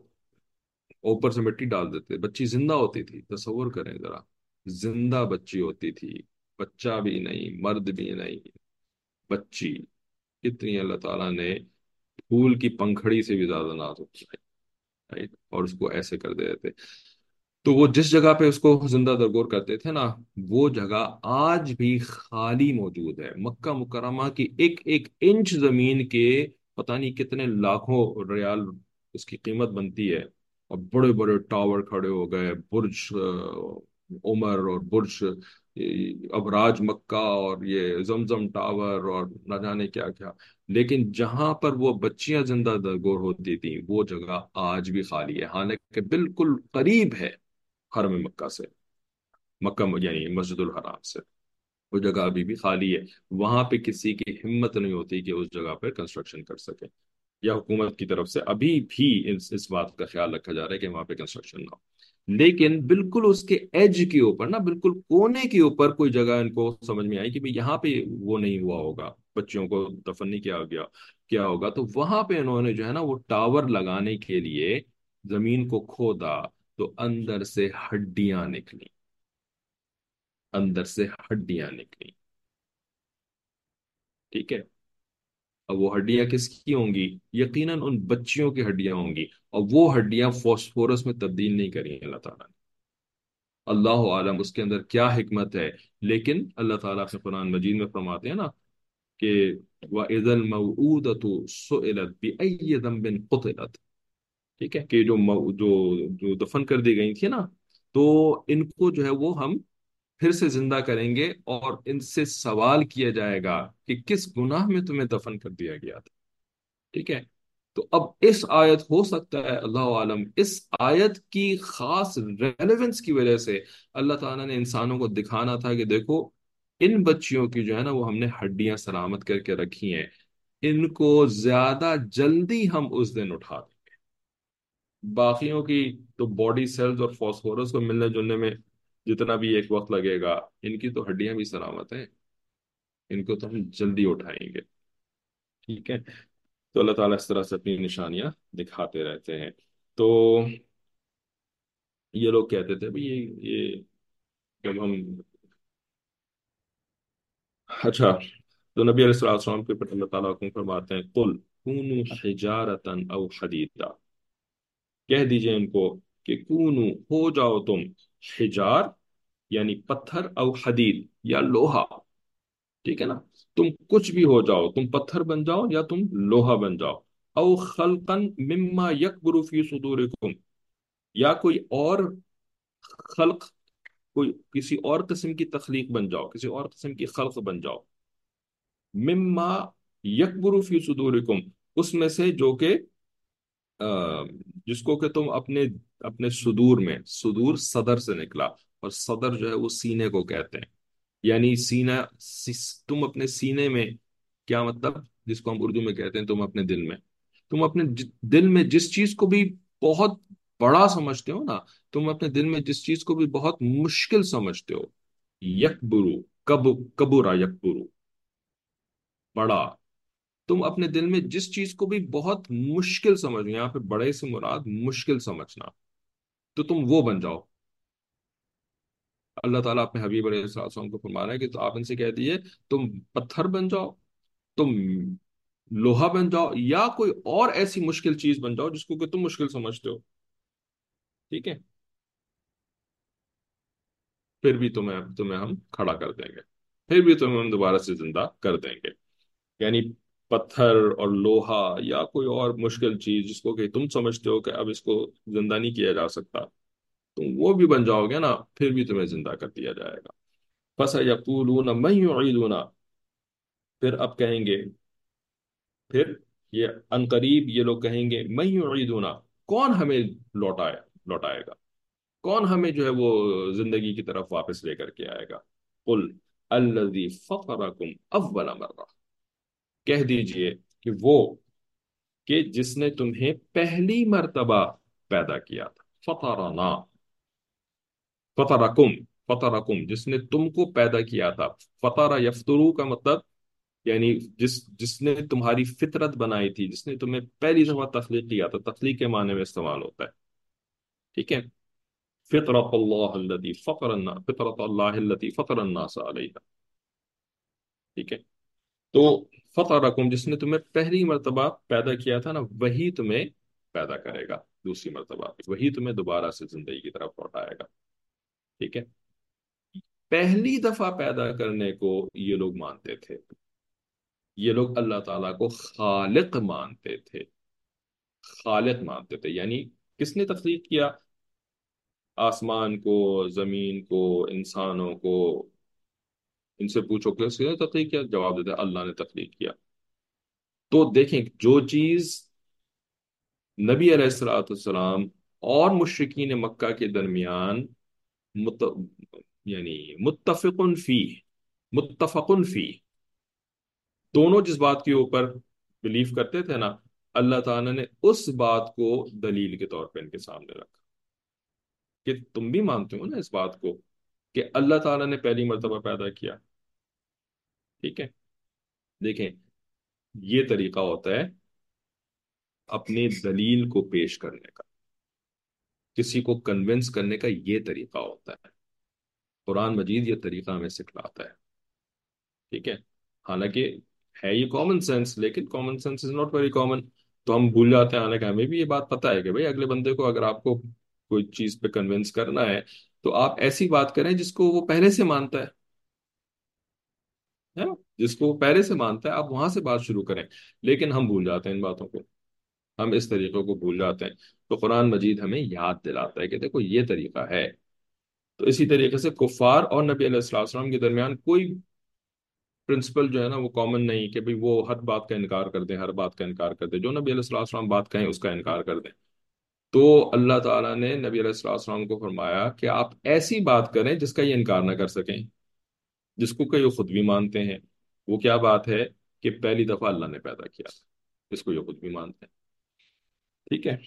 [SPEAKER 1] اوپر سے مٹی ڈال دیتے، بچی زندہ ہوتی تھی، تصور کریں ذرا، زندہ بچی ہوتی تھی، بچہ بھی نہیں، مرد بھی نہیں، بچی، اتنی اللہ تعالیٰ نے پھول کی پنکھڑی سے بھی زیادہ نازک بنائی، right؟ اور اس کو ایسے کر دے دیتے۔ تو وہ جس جگہ پہ اس کو زندہ درگور کرتے تھے نا، وہ جگہ آج بھی خالی موجود ہے۔ مکہ مکرمہ کی ایک ایک انچ زمین کے پتہ نہیں کتنے لاکھوں ریال اس کی قیمت بنتی ہے، اور بڑے بڑے ٹاور کھڑے ہو گئے، برج آہ، عمر، اور برج آہ، ابراج مکہ، اور یہ زمزم ٹاور، اور نہ جانے کیا کیا۔ لیکن جہاں پر وہ بچیاں زندہ درگور ہوتی تھیں وہ جگہ آج بھی خالی ہے، حالانکہ بالکل قریب ہے حرم مکہ سے، مکہ یعنی مسجد الحرام سے، وہ جگہ ابھی بھی خالی ہے۔ وہاں پہ کسی کی ہمت نہیں ہوتی کہ اس جگہ پہ کنسٹرکشن کر سکے، یا حکومت کی طرف سے ابھی بھی اس, اس بات کا خیال رکھا جا رہا ہے کہ وہاں پہ کنسٹرکشن نہ ہو۔ لیکن بالکل اس کے ایج کے اوپر نا، بالکل کونے کے اوپر کوئی جگہ ان کو سمجھ میں آئی کہ بھئی یہاں پہ وہ نہیں ہوا ہوگا، بچیوں کو دفن نہیں کیا گیا، کیا ہوگا، تو وہاں پہ انہوں نے جو ہے نا وہ ٹاور لگانے کے لیے زمین کو کھودا، تو اندر سے ہڈیاں نکلی، اندر سے ہڈیاں نکلی۔ ٹھیک ہے؟ اب وہ ہڈیاں کس کی ہوں گی؟ یقیناً ان بچیوں کی ہڈیاں ہوں گی، اور وہ ہڈیاں فاسفورس میں تبدیل نہیں کری ہیں اللہ تعالیٰ نے۔ اللہ عالم اس کے اندر کیا حکمت ہے، لیکن اللہ تعالیٰ سے قرآن مجید میں فرماتے ہیں نا کہ وَإِذَا الْمَوْءُودَةُ سُئِلَتْ بِأَيِّ ذَنبٍ قُتِلَتْ۔ ٹھیک ہے؟ کہ جو مو- جو جو دفن کر دی گئی تھی نا، تو ان کو جو ہے وہ ہم پھر سے زندہ کریں گے، اور ان سے سوال کیا جائے گا کہ کس گناہ میں تمہیں دفن کر دیا گیا تھا۔ ٹھیک ہے؟ تو اب اس آیت، ہو سکتا ہے اللہ عالم، اس آیت کی خاص ریلیونس کی وجہ سے اللہ تعالیٰ نے انسانوں کو دکھانا تھا کہ دیکھو، ان بچیوں کی جو ہے نا وہ ہم نے ہڈیاں سلامت کر کے رکھی ہیں، ان کو زیادہ جلدی ہم اس دن اٹھا دیں۔ باقیوں کی تو باڈی سیلز اور فاسفورس کو ملنے جلنے میں جتنا بھی ایک وقت لگے گا، ان کی تو ہڈیاں بھی سلامت ہیں، ان کو تو ہم جلدی اٹھائیں گے۔ ٹھیک ہے؟ تو اللہ تعالیٰ اس طرح سے اپنی نشانیاں دکھاتے رہتے ہیں۔ تو یہ لوگ کہتے تھے بھی یہ یہ جب ہم اچھا، تو نبی علیہ الصلوۃ والسلام کے اوپر اللہ تعالیٰ حکم فرماتے ہیں، قل کونوا حجارتا او حدیدا، کہہ دیجئے ان کو کہ کونو، ہو جاؤ تم، حجار یعنی پتھر، او حدید یا لوہا، ٹھیک ہے نا، تم کچھ بھی ہو جاؤ، تم پتھر بن جاؤ یا تم لوہا بن جاؤ، او خلقا مما یکبر فی صدورکم، یا کوئی اور خلق، کوئی کسی اور قسم کی تخلیق بن جاؤ، کسی اور قسم کی خلق بن جاؤ، مما یکبر فی صدورکم، اس میں سے جو کہ آ، جس کو کہ تم اپنے اپنے صدور میں، صدور صدر سے نکلا، اور صدر جو ہے وہ سینے کو کہتے ہیں، یعنی سینہ، سی- تم اپنے سینے میں، کیا مطلب، جس کو ہم اردو میں کہتے ہیں تم اپنے دل میں، تم اپنے ج- دل میں جس چیز کو بھی بہت بڑا سمجھتے ہو نا، تم اپنے دل میں جس چیز کو بھی بہت مشکل سمجھتے ہو، یکبرو، کب کبورا یکبرو، بڑا، تم اپنے دل میں جس چیز کو بھی بہت مشکل سمجھو، یہاں پہ بڑے سے مراد مشکل سمجھنا، تو تم وہ بن جاؤ۔ اللہ تعالیٰ اپنے حبیب علیہ السلام کو فرما رہا ہے کہ تو آپ ان سے کہہ دیجئے، تم پتھر بن جاؤ، تم لوہا بن جاؤ، یا کوئی اور ایسی مشکل چیز بن جاؤ جس کو کہ تم مشکل سمجھتے ہو، ٹھیک ہے، پھر بھی تمہیں تمہیں ہم کھڑا کر دیں گے، پھر بھی تمہیں ہم دوبارہ سے زندہ کر دیں گے، یعنی پتھر اور لوہا یا کوئی اور مشکل چیز جس کو کہ تم سمجھتے ہو کہ اب اس کو زندہ نہیں کیا جا سکتا، تم وہ بھی بن جاؤ گے نا، پھر بھی تمہیں زندہ کر دیا جائے گا۔ فَسَيَقُولُونَ مَن يُعِيدُنَا، پھر اب کہیں گے، پھر یہ ان قریب یہ لوگ کہیں گے، مَن يُعِيدُنَا، کون ہمیں لوٹائے لوٹائے گا، کون ہمیں جو ہے وہ زندگی کی طرف واپس لے کر کے آئے گا، قل الذی فطرکم اول مرہ، کہہ دیجئے کہ وہ، کہ جس نے تمہیں پہلی مرتبہ پیدا کیا تھا، فطرنا، فطرکم، فطرکم جس نے تم کو پیدا کیا تھا، فطر یفترو کا مطلب، یعنی جس جس نے تمہاری فطرت بنائی تھی، جس نے تمہیں پہلی دفعہ تخلیق کیا تھا، تخلیق کے معنی میں استعمال ہوتا ہے، ٹھیک ہے، فطرت اللہ الذی فطر الناس، فطرت اللہ التي فطر الناس علیہا، ٹھیک ہے، تو فطرکم جس نے تمہیں پہلی مرتبہ پیدا کیا تھا نا، وہی تمہیں پیدا کرے گا دوسری مرتبہ، وہی تمہیں دوبارہ سے زندگی کی طرف لوٹائے گا، ٹھیک ہے، پہلی دفعہ پیدا کرنے کو یہ لوگ مانتے تھے، یہ لوگ اللہ تعالیٰ کو خالق مانتے تھے، خالق مانتے تھے، یعنی کس نے تخلیق کیا، آسمان کو، زمین کو، انسانوں کو، ان سے پوچھو کس نے تخلیق کیا، جواب دیتے ہیں اللہ نے تخلیق کیا۔ تو دیکھیں، جو چیز نبی علیہ الصلوۃ والسلام اور مشرکین مکہ کے درمیان مت... یعنی متفقن فی، متفقن فی، دونوں جس بات کے اوپر بلیف کرتے تھے نا، اللہ تعالیٰ نے اس بات کو دلیل کے طور پہ ان کے سامنے رکھا، کہ تم بھی مانتے ہو نا اس بات کو کہ اللہ تعالیٰ نے پہلی مرتبہ پیدا کیا، ٹھیک ہے، دیکھیں، یہ طریقہ ہوتا ہے اپنی دلیل کو پیش کرنے کا، کسی کو کنونس کرنے کا، یہ طریقہ ہوتا ہے، قرآن مجید یہ طریقہ ہمیں سکھلاتا ہے، ٹھیک ہے، حالانکہ ہے یہ کامن سینس، لیکن common sense is not very common, تو ہم بھول جاتے ہیں، حالانکہ ہمیں بھی یہ بات پتہ ہے کہ بھئی اگلے بندے کو اگر آپ کو کوئی چیز پہ کنونس کرنا ہے تو آپ ایسی بات کریں جس کو وہ پہلے سے مانتا ہے ہے نا؟ جس کو وہ پہلے سے مانتا ہے، آپ وہاں سے بات شروع کریں، لیکن ہم بھول جاتے ہیں ان باتوں کو، ہم اس طریقے کو بھول جاتے ہیں، تو قرآن مجید ہمیں یاد دلاتا ہے کہ دیکھو یہ طریقہ ہے۔ تو اسی طریقے سے کفار اور نبی علیہ السلام السلام کے درمیان کوئی پرنسپل جو ہے نا وہ کامن نہیں کہ بھئی وہ ہر بات کا انکار کر دیں، ہر بات کا انکار کر دیں، جو نبی علیہ السلام السلام بات کہیں اس کا انکار کر دیں، تو اللہ تعالیٰ نے نبی علیہ السلام السلام کو فرمایا کہ آپ ایسی بات کریں جس کا یہ انکار نہ کر سکیں، جس کو کہ یہ خود بھی مانتے ہیں، وہ کیا بات ہے کہ پہلی دفعہ اللہ نے پیدا کیا، جس کو یہ خود بھی مانتے ہیں، ٹھیک ہے،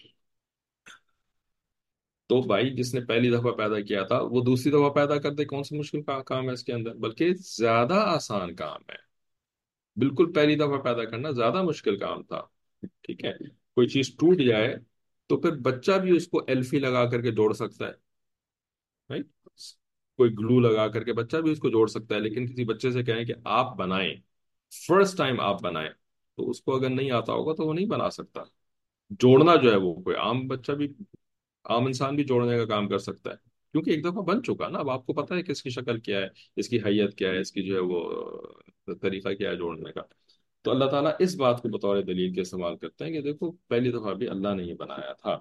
[SPEAKER 1] تو بھائی جس نے پہلی دفعہ پیدا کیا تھا وہ دوسری دفعہ پیدا کر دے، کون سی مشکل کا کام ہے اس کے اندر، بلکہ زیادہ آسان کام ہے، بالکل پہلی دفعہ پیدا کرنا زیادہ مشکل کام تھا، ٹھیک ہے، کوئی چیز ٹوٹ جائے تو پھر بچہ بھی اس کو ایلفی لگا کر کے جوڑ سکتا ہے، رائٹ، کوئی گلو لگا کر کے بچہ بھی اس کو جوڑ سکتا ہے، لیکن کسی بچے سے کہیں کہ آپ بنائیں، فرسٹ ٹائم آپ بنائیں، تو اس کو اگر نہیں آتا ہوگا تو وہ نہیں بنا سکتا۔ جوڑنا جو ہے وہ کوئی عام بچہ بھی، عام انسان بھی جوڑنے کا کام کر سکتا ہے، کیونکہ ایک دفعہ بن چکا نا، اب آپ کو پتا ہے کہ اس کی شکل کیا ہے، اس کی حیت کیا ہے، اس کی جو ہے وہ طریقہ کیا ہے جوڑنے کا۔ تو اللہ تعالیٰ اس بات کو بطور دلیل کے استعمال کرتے ہیں کہ دیکھو پہلی دفعہ بھی اللہ نے یہ بنایا تھا۔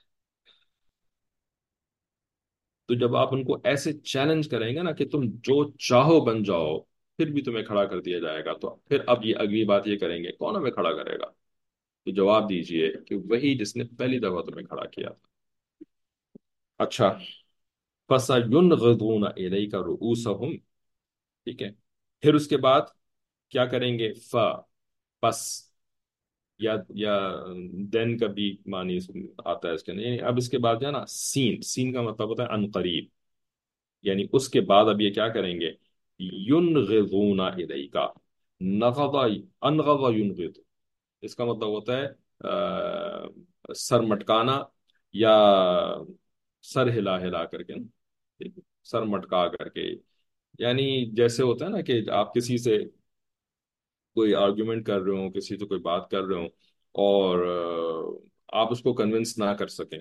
[SPEAKER 1] تو جب آپ ان کو ایسے چیلنج کریں گے نا کہ تم جو چاہو بن جاؤ، پھر بھی تمہیں کھڑا کر دیا جائے گا، تو پھر اب یہ اگلی بات یہ کریں گے کون ہمیں کھڑا کرے گا؟ تو جواب دیجئے کہ وہی جس نے پہلی دفعہ تمہیں کھڑا کیا تھا۔ اچھا، فَسَيُنْغِضُونَ إِلَيْكَ رُؤُوسَهُمْ، ٹھیک ہے، پھر اس کے بعد کیا کریں گے؟ ف پس، یا یا دین کا بھی معنی آتا ہے اس کے اندر، یعنی اب اس کے بعد جو ہے نا، سین سین کا مطلب ہوتا ہے ان قریب، یعنی اس کے بعد اب یہ کیا کریں گے؟ ینغضون الیک، نغض، انغض ینغض، اس کا مطلب ہوتا ہے آ، سر مٹکانا، یا سر ہلا ہلا کر کے نا، ٹھیک ہے؟ سر مٹکا کر کے، یعنی جیسے ہوتا ہے نا کہ آپ کسی سے کوئی آرگیومنٹ کر رہے ہوں، کسی سے کوئی بات کر رہے ہوں، اور آ، آپ اس کو کنونس نہ کر سکیں،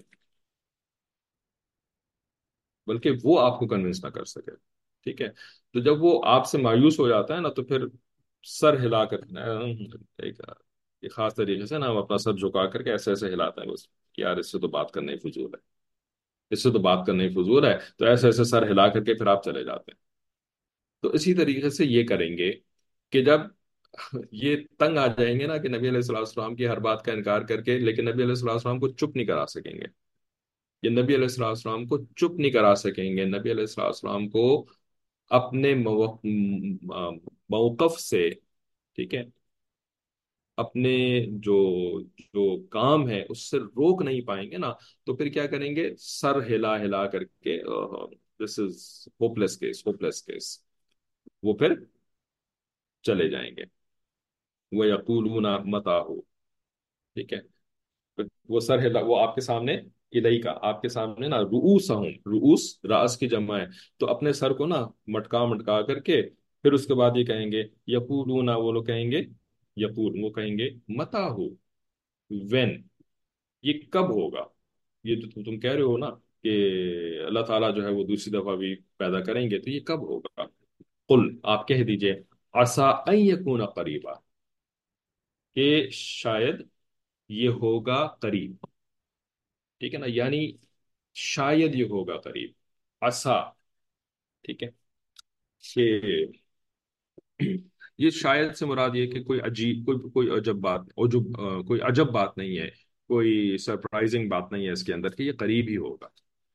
[SPEAKER 1] بلکہ وہ آپ کو کنونس نہ کر سکے، ٹھیک ہے؟ تو جب وہ آپ سے مایوس ہو جاتا ہے نا، تو پھر سر ہلا کر ایک ایک خاص طریقے سے نا وہ اپنا سر جھکا کر کے ایسے ایسے ہلاتا ہے بس، کہ یار اس سے تو بات کرنا ہی فضول ہے، اس سے تو بات کرنا ہی فضول ہے، تو ایسے ایسے سر ہلا کر کے پھر آپ چلے جاتے ہیں۔ تو اسی طریقے سے یہ کریں گے کہ جب یہ تنگ آ جائیں گے نا کہ نبی علیہ الصلوۃ والسلام کی ہر بات کا انکار کر کے، لیکن نبی علیہ الصلوۃ والسلام کو چپ نہیں کرا سکیں گے، یہ نبی علیہ الصلوۃ والسلام کو چپ نہیں کرا سکیں گے، نبی علیہ الصلوۃ والسلام کو اپنے مو- م- موقف سے، ٹھیک ہے، اپنے جو جو کام ہے اس سے روک نہیں پائیں گے نا، تو پھر کیا کریں گے؟ سر ہلا ہلا کر کے، this is hopeless case, hopeless case, وہ پھر چلے جائیں گے۔ وہ یقولون متٰ ہو، ٹھیک ہے، وہ سر ہلا، وہ آپ کے سامنے، الہی کا آپ کے سامنے نا، رؤوس ہوں، رؤوس راس کی جمع ہے، تو اپنے سر کو نا مٹکا مٹکا کر کے پھر اس کے بعد یہ کہیں گے، یقولون، وہ لوگ کہیں گے، یقول وہ کہیں گے، متٰ ہو، وین، یہ کب ہوگا؟ یہ تو تم کہہ رہے ہو نا کہ اللہ تعالیٰ جو ہے وہ دوسری دفعہ بھی پیدا کریں گے، تو یہ کب ہوگا؟ قل، آپ کہہ دیجئے، عسیٰ ان یکون قریبا، کہ شاید یہ ہوگا قریب، ٹھیک ہے نا، یعنی شاید یہ ہوگا قریب، عسیٰ، ٹھیک ہے، کہ یہ شاید سے مراد یہ کہ کوئی عجیب، کوئی کوئی عجب بات، عجب آ، کوئی عجب بات نہیں ہے، کوئی سرپرائزنگ بات نہیں ہے اس کے اندر، کہ یہ قریب ہی ہوگا۔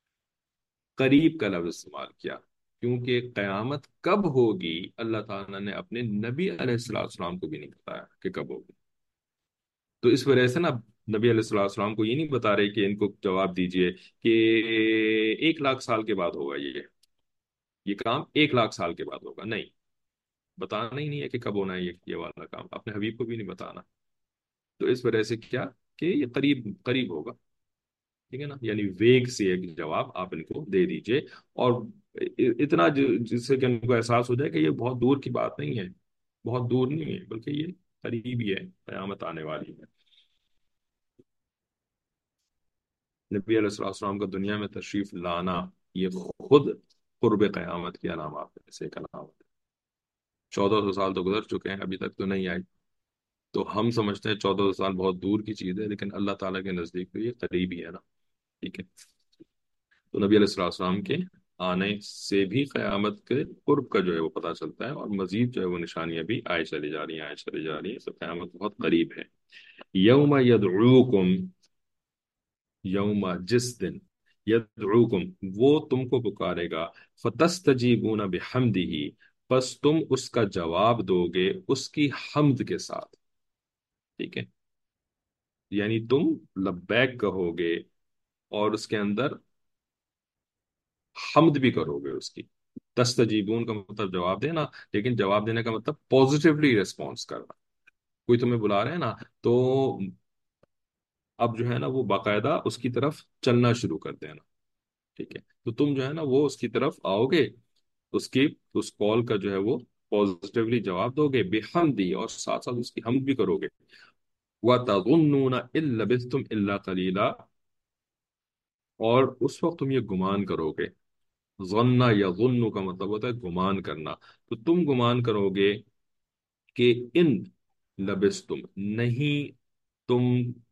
[SPEAKER 1] قریب کا لفظ استعمال کیا کیونکہ قیامت کب ہوگی اللہ تعالیٰ نے اپنے نبی علیہ السلام السلام کو بھی نہیں بتایا کہ کب ہوگی، تو اس وجہ سے نا نبی علیہ السلام السلام کو یہ نہیں بتا رہے کہ ان کو جواب دیجئے کہ ایک لاکھ سال کے بعد ہوگا، یہ یہ کام ایک لاکھ سال کے بعد ہوگا، نہیں، بتانا ہی نہیں ہے کہ کب ہونا ہے یہ یہ والا کام، اپنے حبیب کو بھی نہیں بتانا، تو اس وجہ سے کیا کہ یہ قریب قریب ہوگا، ٹھیک ہے نا، یعنی ویگ سے ایک جواب آپ ان کو دے دیجئے، اور اتنا ج- جس سے کہ ان کو احساس ہو جائے کہ یہ بہت دور کی بات نہیں ہے، بہت دور نہیں ہے، بلکہ یہ قریب ہی ہے، قیامت آنے والی ہے۔ نبی علیہ الصلوۃ والسلام کا دنیا میں تشریف لانا، یہ خود قرب قیامت کی علامات میں سے ایک علامت ہے۔ چودہ سو سال تو گزر چکے ہیں، ابھی تک تو نہیں آئی، تو ہم سمجھتے ہیں چودہ سو سال بہت دور کی چیز ہے، لیکن اللہ تعالیٰ کے نزدیک تو یہ قریب ہی ہے نا، ٹھیک ہے۔ تو نبی علیہ الصلوۃ والسلام کے آنے سے بھی قیامت کے قرب کا جو ہے وہ پتہ چلتا ہے، اور مزید جو ہے وہ نشانیاں بھی آئے چلی جا رہی ہیں، آئے چلی جا رہی ہیں، تو قیامت بہت قریب ہے۔ یوم یدعوکم، یوم، جس دن، یدعوکم، وہ تم کو پکارے گا، فتستجیبون بحمدہ، پس تم اس کا جواب دو گے اس کی حمد کے ساتھ، ٹھیک ہے، یعنی تم لبیک کہو گے اور اس کے اندر حمد بھی کرو گے اس کی۔ تستجیبون کا مطلب جواب دینا، لیکن جواب دینے کا مطلب پوزیٹیولی ریسپانس کرنا، کوئی تمہیں بلا رہے ہیں نا، تو اب جو ہے نا وہ باقاعدہ اس کی طرف چلنا شروع کر دینا، ٹھیک ہے، تو تم جو ہے نا وہ اس کی طرف آؤ گے، اس کی اس کال کا جو ہے وہ پازیٹیولی جواب دو گے، بحمدی، اور ساتھ ساتھ اس کی حمد بھی کرو گے، وَتَظُنُّونَ إِن لَبِثْتُمْ إِلَّا قَلِيلًا، اور اس وقت تم یہ گمان کرو گے، ظن یا ظن کا مطلب ہوتا ہے گمان کرنا، تو تم گمان کرو گے کہ ان لبثتم، نہیں تم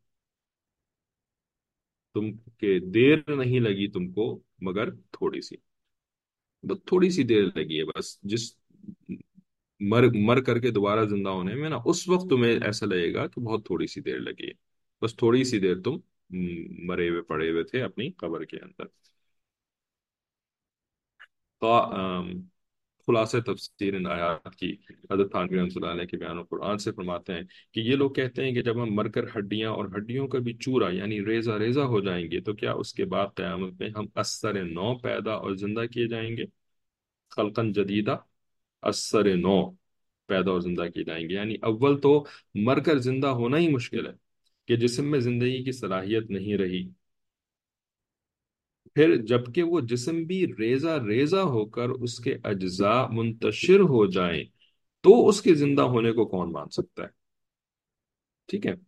[SPEAKER 1] تم کے دیر نہیں لگی تم کو، مگر تھوڑی سی، بس تھوڑی سی دیر لگی ہے، بس جس مر مر کر کے دوبارہ زندہ ہونے میں نا، اس وقت تمہیں ایسا لگے گا کہ بہت تھوڑی سی دیر لگی ہے، بس تھوڑی سی دیر تم م، مرے ہوئے پڑے ہوئے تھے اپنی قبر کے اندر۔ قا- آم، خلاصہ تفسیر ان آیات کی، حضرت تھانوی رحمۃ اللہ علیہ کے بیان و قرآن سے فرماتے ہیں کہ یہ لوگ کہتے ہیں کہ جب ہم مر کر ہڈیاں اور ہڈیوں کا بھی چورا یعنی ریزہ ریزہ ہو جائیں گے، تو کیا اس کے بعد قیامت میں ہم اثر نو پیدا اور زندہ کیے جائیں گے، خلقن جدیدہ، اثر نو پیدا اور زندہ کیے جائیں گے، یعنی اول تو مر کر زندہ ہونا ہی مشکل ہے کہ جسم میں زندگی کی صلاحیت نہیں رہی، پھر جبکہ وہ جسم بھی ریزہ ریزہ ہو کر اس کے اجزاء منتشر ہو جائیں، تو اس کے زندہ ہونے کو کون مان سکتا ہے؟ ٹھیک ہے،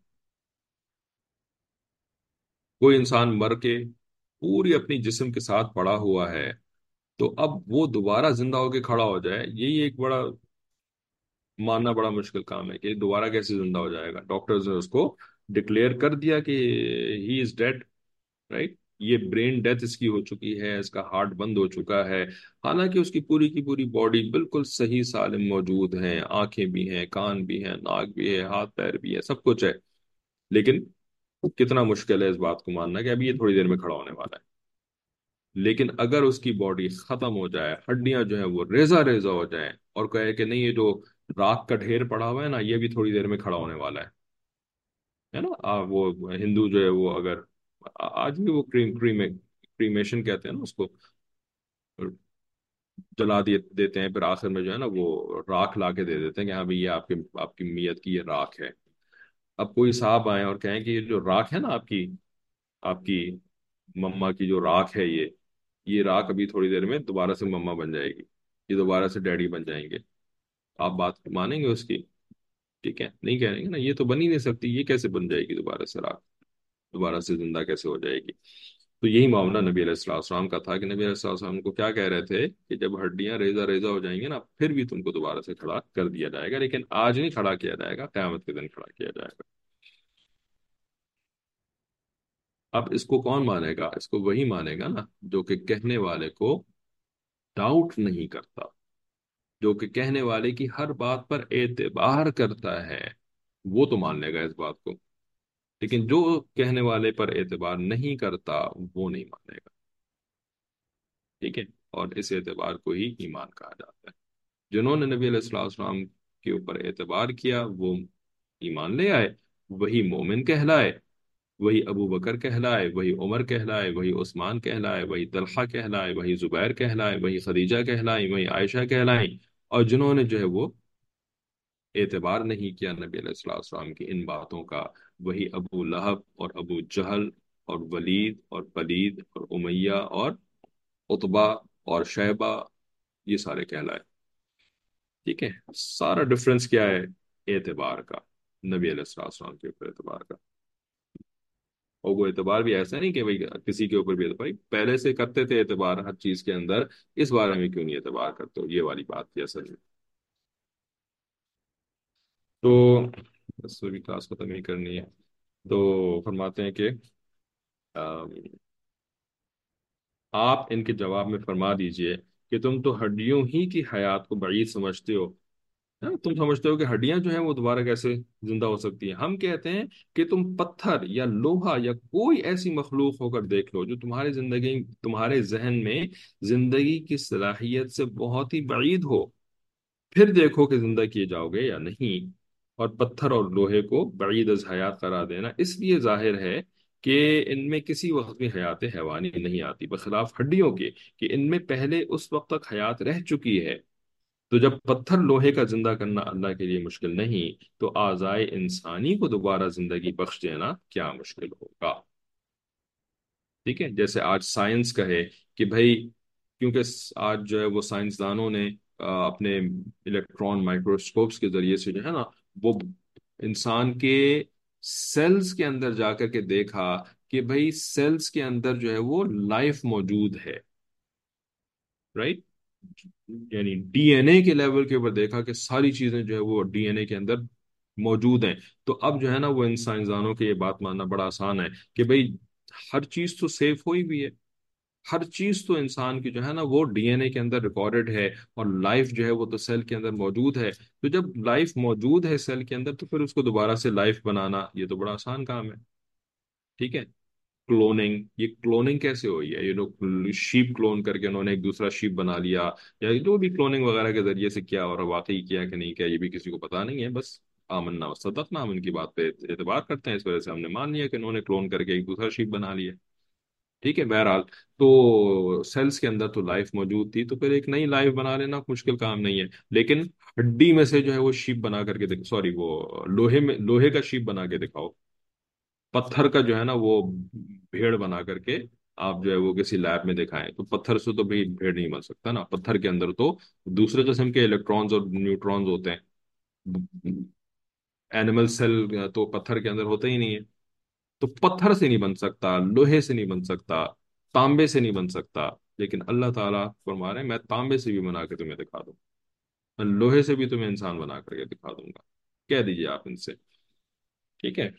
[SPEAKER 1] کوئی انسان مر کے پوری اپنی جسم کے ساتھ پڑا ہوا ہے، تو اب وہ دوبارہ زندہ ہو کے کھڑا ہو جائے، یہی ایک بڑا ماننا بڑا مشکل کام ہے کہ دوبارہ کیسے زندہ ہو جائے گا۔ ڈاکٹرز نے اس کو ڈکلیئر کر دیا کہ ہی از ڈیڈ، رائٹ، یہ برین ڈیتھ اس کی ہو چکی ہے، اس کا ہارٹ بند ہو چکا ہے، حالانکہ اس کی پوری کی پوری باڈی بالکل صحیح سالم موجود ہیں، آنکھیں بھی ہیں، کان بھی ہیں، ناک بھی ہے، ہاتھ پیر بھی ہے، سب کچھ ہے، لیکن کتنا مشکل ہے اس بات کو ماننا کہ ابھی یہ تھوڑی دیر میں کھڑا ہونے والا ہے۔ لیکن اگر اس کی باڈی ختم ہو جائے، ہڈیاں جو ہے وہ ریزہ ریزہ ہو جائیں، اور کہے کہ نہیں یہ جو راکھ کا ڈھیر پڑا ہوا ہے نا، یہ بھی تھوڑی دیر میں کھڑا ہونے والا ہے ہے نا، آ, وہ ہندو جو ہے وہ اگر آ- آج بھی وہ کریم کریم کریمیشن کہتے ہیں نا اس کو، جلا دیے دیتے ہیں، پھر آخر میں جو ہے نا وہ راکھ لا کے دے دیتے ہیں کہ ہاں بھئی یہ آپ کے آپ کی میت کی یہ راکھ ہے۔ اب کوئی صاحب آئیں اور کہیں کہ یہ جو راکھ ہے نا آپ کی آپ کی مما کی جو راکھ ہے، یہ یہ راکھ ابھی تھوڑی دیر میں دوبارہ سے مما بن جائے گی، یہ دوبارہ سے ڈیڈی بن جائیں گے، آپ بات مانیں گے اس کی؟ ٹھیک ہے، نہیں کہیں گے نا، یہ تو بن ہی نہیں سکتی، یہ کیسے بن جائے گی دوبارہ سے راکھ، دوبارہ سے زندہ کیسے ہو جائے گی؟ تو یہی معاملہ نبی علیہ السلام السلام کا تھا کہ نبی علیہ السلام السلام کو کیا کہہ رہے تھے کہ جب ہڈیاں ریزہ ریزہ ہو جائیں گی نا، پھر بھی تم کو دوبارہ سے کھڑا کر دیا جائے گا، لیکن آج نہیں کھڑا کیا جائے گا، قیامت کے دن کھڑا کیا جائے گا۔ اب اس کو کون مانے گا؟ اس کو وہی مانے گا نا جو کہ کہنے والے کو ڈاؤٹ نہیں کرتا، جو کہ کہنے والے کی ہر بات پر اعتبار کرتا ہے، وہ تو مان لے گا اس بات کو، لیکن جو کہنے والے پر اعتبار نہیں کرتا وہ نہیں مانے گا۔ ٹھیک ہے، اور اس اعتبار کو ہی ایمان کہا جاتا ہے۔ جنہوں نے نبی علیہ السلام السلام کے اوپر اعتبار کیا وہ ایمان لے آئے، وہی مومن کہلائے، وہی ابو بکر کہلائے، وہی عمر کہلائے، وہی عثمان کہلائے، وہی طلحہ کہلائے، وہی زبیر کہلائے، وہی خدیجہ کہلائیں، وہی عائشہ کہلائیں، اور جنہوں نے جو ہے وہ اعتبار نہیں کیا نبی علیہ الصلوۃ والسلام کی ان باتوں کا، وہی ابو لہب اور ابو جہل اور ولید اور پلید اور امیہ اور عتبہ اور شیبہ، یہ سارے کہلائے۔ ٹھیک ہے، سارا ڈفرنس کیا ہے؟ اعتبار کا، نبی علیہ الصلوۃ والسلام کے اوپر اعتبار کا، اور وہ اعتبار بھی ایسا نہیں کہ بھائی کسی کے اوپر بھی اعتبار، پہلے سے کرتے تھے اعتبار ہر چیز کے اندر، اس بارے میں کیوں نہیں اعتبار کرتے ہو؟ یہ والی بات تھی اصل میں۔ تو بس بھی کلاس ختم ہی کرنی ہے، تو فرماتے ہیں کہ آم، آپ ان کے جواب میں فرما دیجئے کہ تم تو ہڈیوں ہی کی حیات کو بعید سمجھتے ہو، ہے نا؟ تم سمجھتے ہو کہ ہڈیاں جو ہیں وہ دوبارہ کیسے زندہ ہو سکتی ہیں، ہم کہتے ہیں کہ تم پتھر یا لوہا یا کوئی ایسی مخلوق ہو کر دیکھ لو جو تمہارے زندگی تمہارے ذہن میں زندگی کی صلاحیت سے بہت ہی بعید ہو، پھر دیکھو کہ زندہ کیے جاؤ گے یا نہیں۔ اور پتھر اور لوہے کو بعید از حیات قرار دینا اس لیے ظاہر ہے کہ ان میں کسی وقت بھی حیات حیوانی نہیں آتی، بخلاف ہڈیوں کے کہ ان میں پہلے اس وقت تک حیات رہ چکی ہے۔ تو جب پتھر لوہے کا زندہ کرنا اللہ کے لیے مشکل نہیں، تو اعضائے انسانی کو دوبارہ زندگی بخش دینا کیا مشکل ہوگا؟ ٹھیک ہے، جیسے آج سائنس کہے کہ بھائی کیونکہ س- آج جو ہے وہ سائنسدانوں نے آ، اپنے الیکٹران مائکروسکوپس کے ذریعے سے جو ہے نا وہ انسان کے سیلز کے اندر جا کر کے دیکھا کہ بھائی سیلز کے اندر جو ہے وہ لائف موجود ہے، رائٹ؟ یعنی ڈی این اے کے لیول کے اوپر دیکھا کہ ساری چیزیں جو ہے وہ ڈی این اے کے اندر موجود ہیں۔ تو اب جو ہے نا وہ ان سائنسدانوں کے یہ بات ماننا بڑا آسان ہے کہ بھئی ہر چیز تو سیف ہوئی بھی ہے، ہر چیز تو انسان کی جو ہے نا وہ ڈی این اے کے اندر ریکارڈڈ ہے، اور لائف جو ہے وہ تو سیل کے اندر موجود ہے۔ تو جب لائف موجود ہے سیل کے اندر تو پھر اس کو دوبارہ سے لائف بنانا یہ تو بڑا آسان کام ہے، ٹھیک ہے؟ کلوننگ، یہ کلوننگ کیسے ہوئی ہے؟ یہ لوگ شیپ کلون کر کے انہوں نے ایک دوسرا شیپ بنا لیا، یا جو بھی کلوننگ وغیرہ کے ذریعے سے کیا اور واقعی کیا کہ نہیں کیا یہ بھی کسی کو پتا نہیں ہے، بس آمنا و صدقنا، ہم ان کی بات پہ اعتبار کرتے ہیں، اس وجہ سے ہم نے مان لیا کہ انہوں نے کلون کر کے ایک دوسرا شیپ بنا لیا، ٹھیک ہے؟ بہرحال تو سیلس کے اندر تو لائف موجود تھی، تو پھر ایک نئی لائف بنا لینا مشکل کام نہیں ہے، لیکن ہڈی میں سے جو ہے وہ شیپ بنا کر کے سوری وہ لوہے میں لوہے کا شیپ بنا کے دکھاؤ، پتھر کا جو ہے نا وہ بھیڑ بنا کر کے آپ جو ہے وہ کسی لیب میں دکھائیں، تو پتھر سے تو بھی بھیڑ نہیں بن سکتا نا، پتھر کے اندر تو دوسرے قسم کے الیکٹرانز اور نیوٹرانز ہوتے ہیں، اینیمل سیل تو پتھر کے اندر ہوتا ہی نہیں ہے، تو پتھر سے نہیں بن سکتا، لوہے سے نہیں بن سکتا، تانبے سے نہیں بن سکتا، لیکن اللہ تعالیٰ فرما رہے ہیں میں تانبے سے بھی بنا کے تمہیں دکھا دوں، میں لوہے سے بھی تمہیں انسان بنا کر کے دکھا دوں گا، کہہ دیجیے آپ ان سے، ٹھیک ہے؟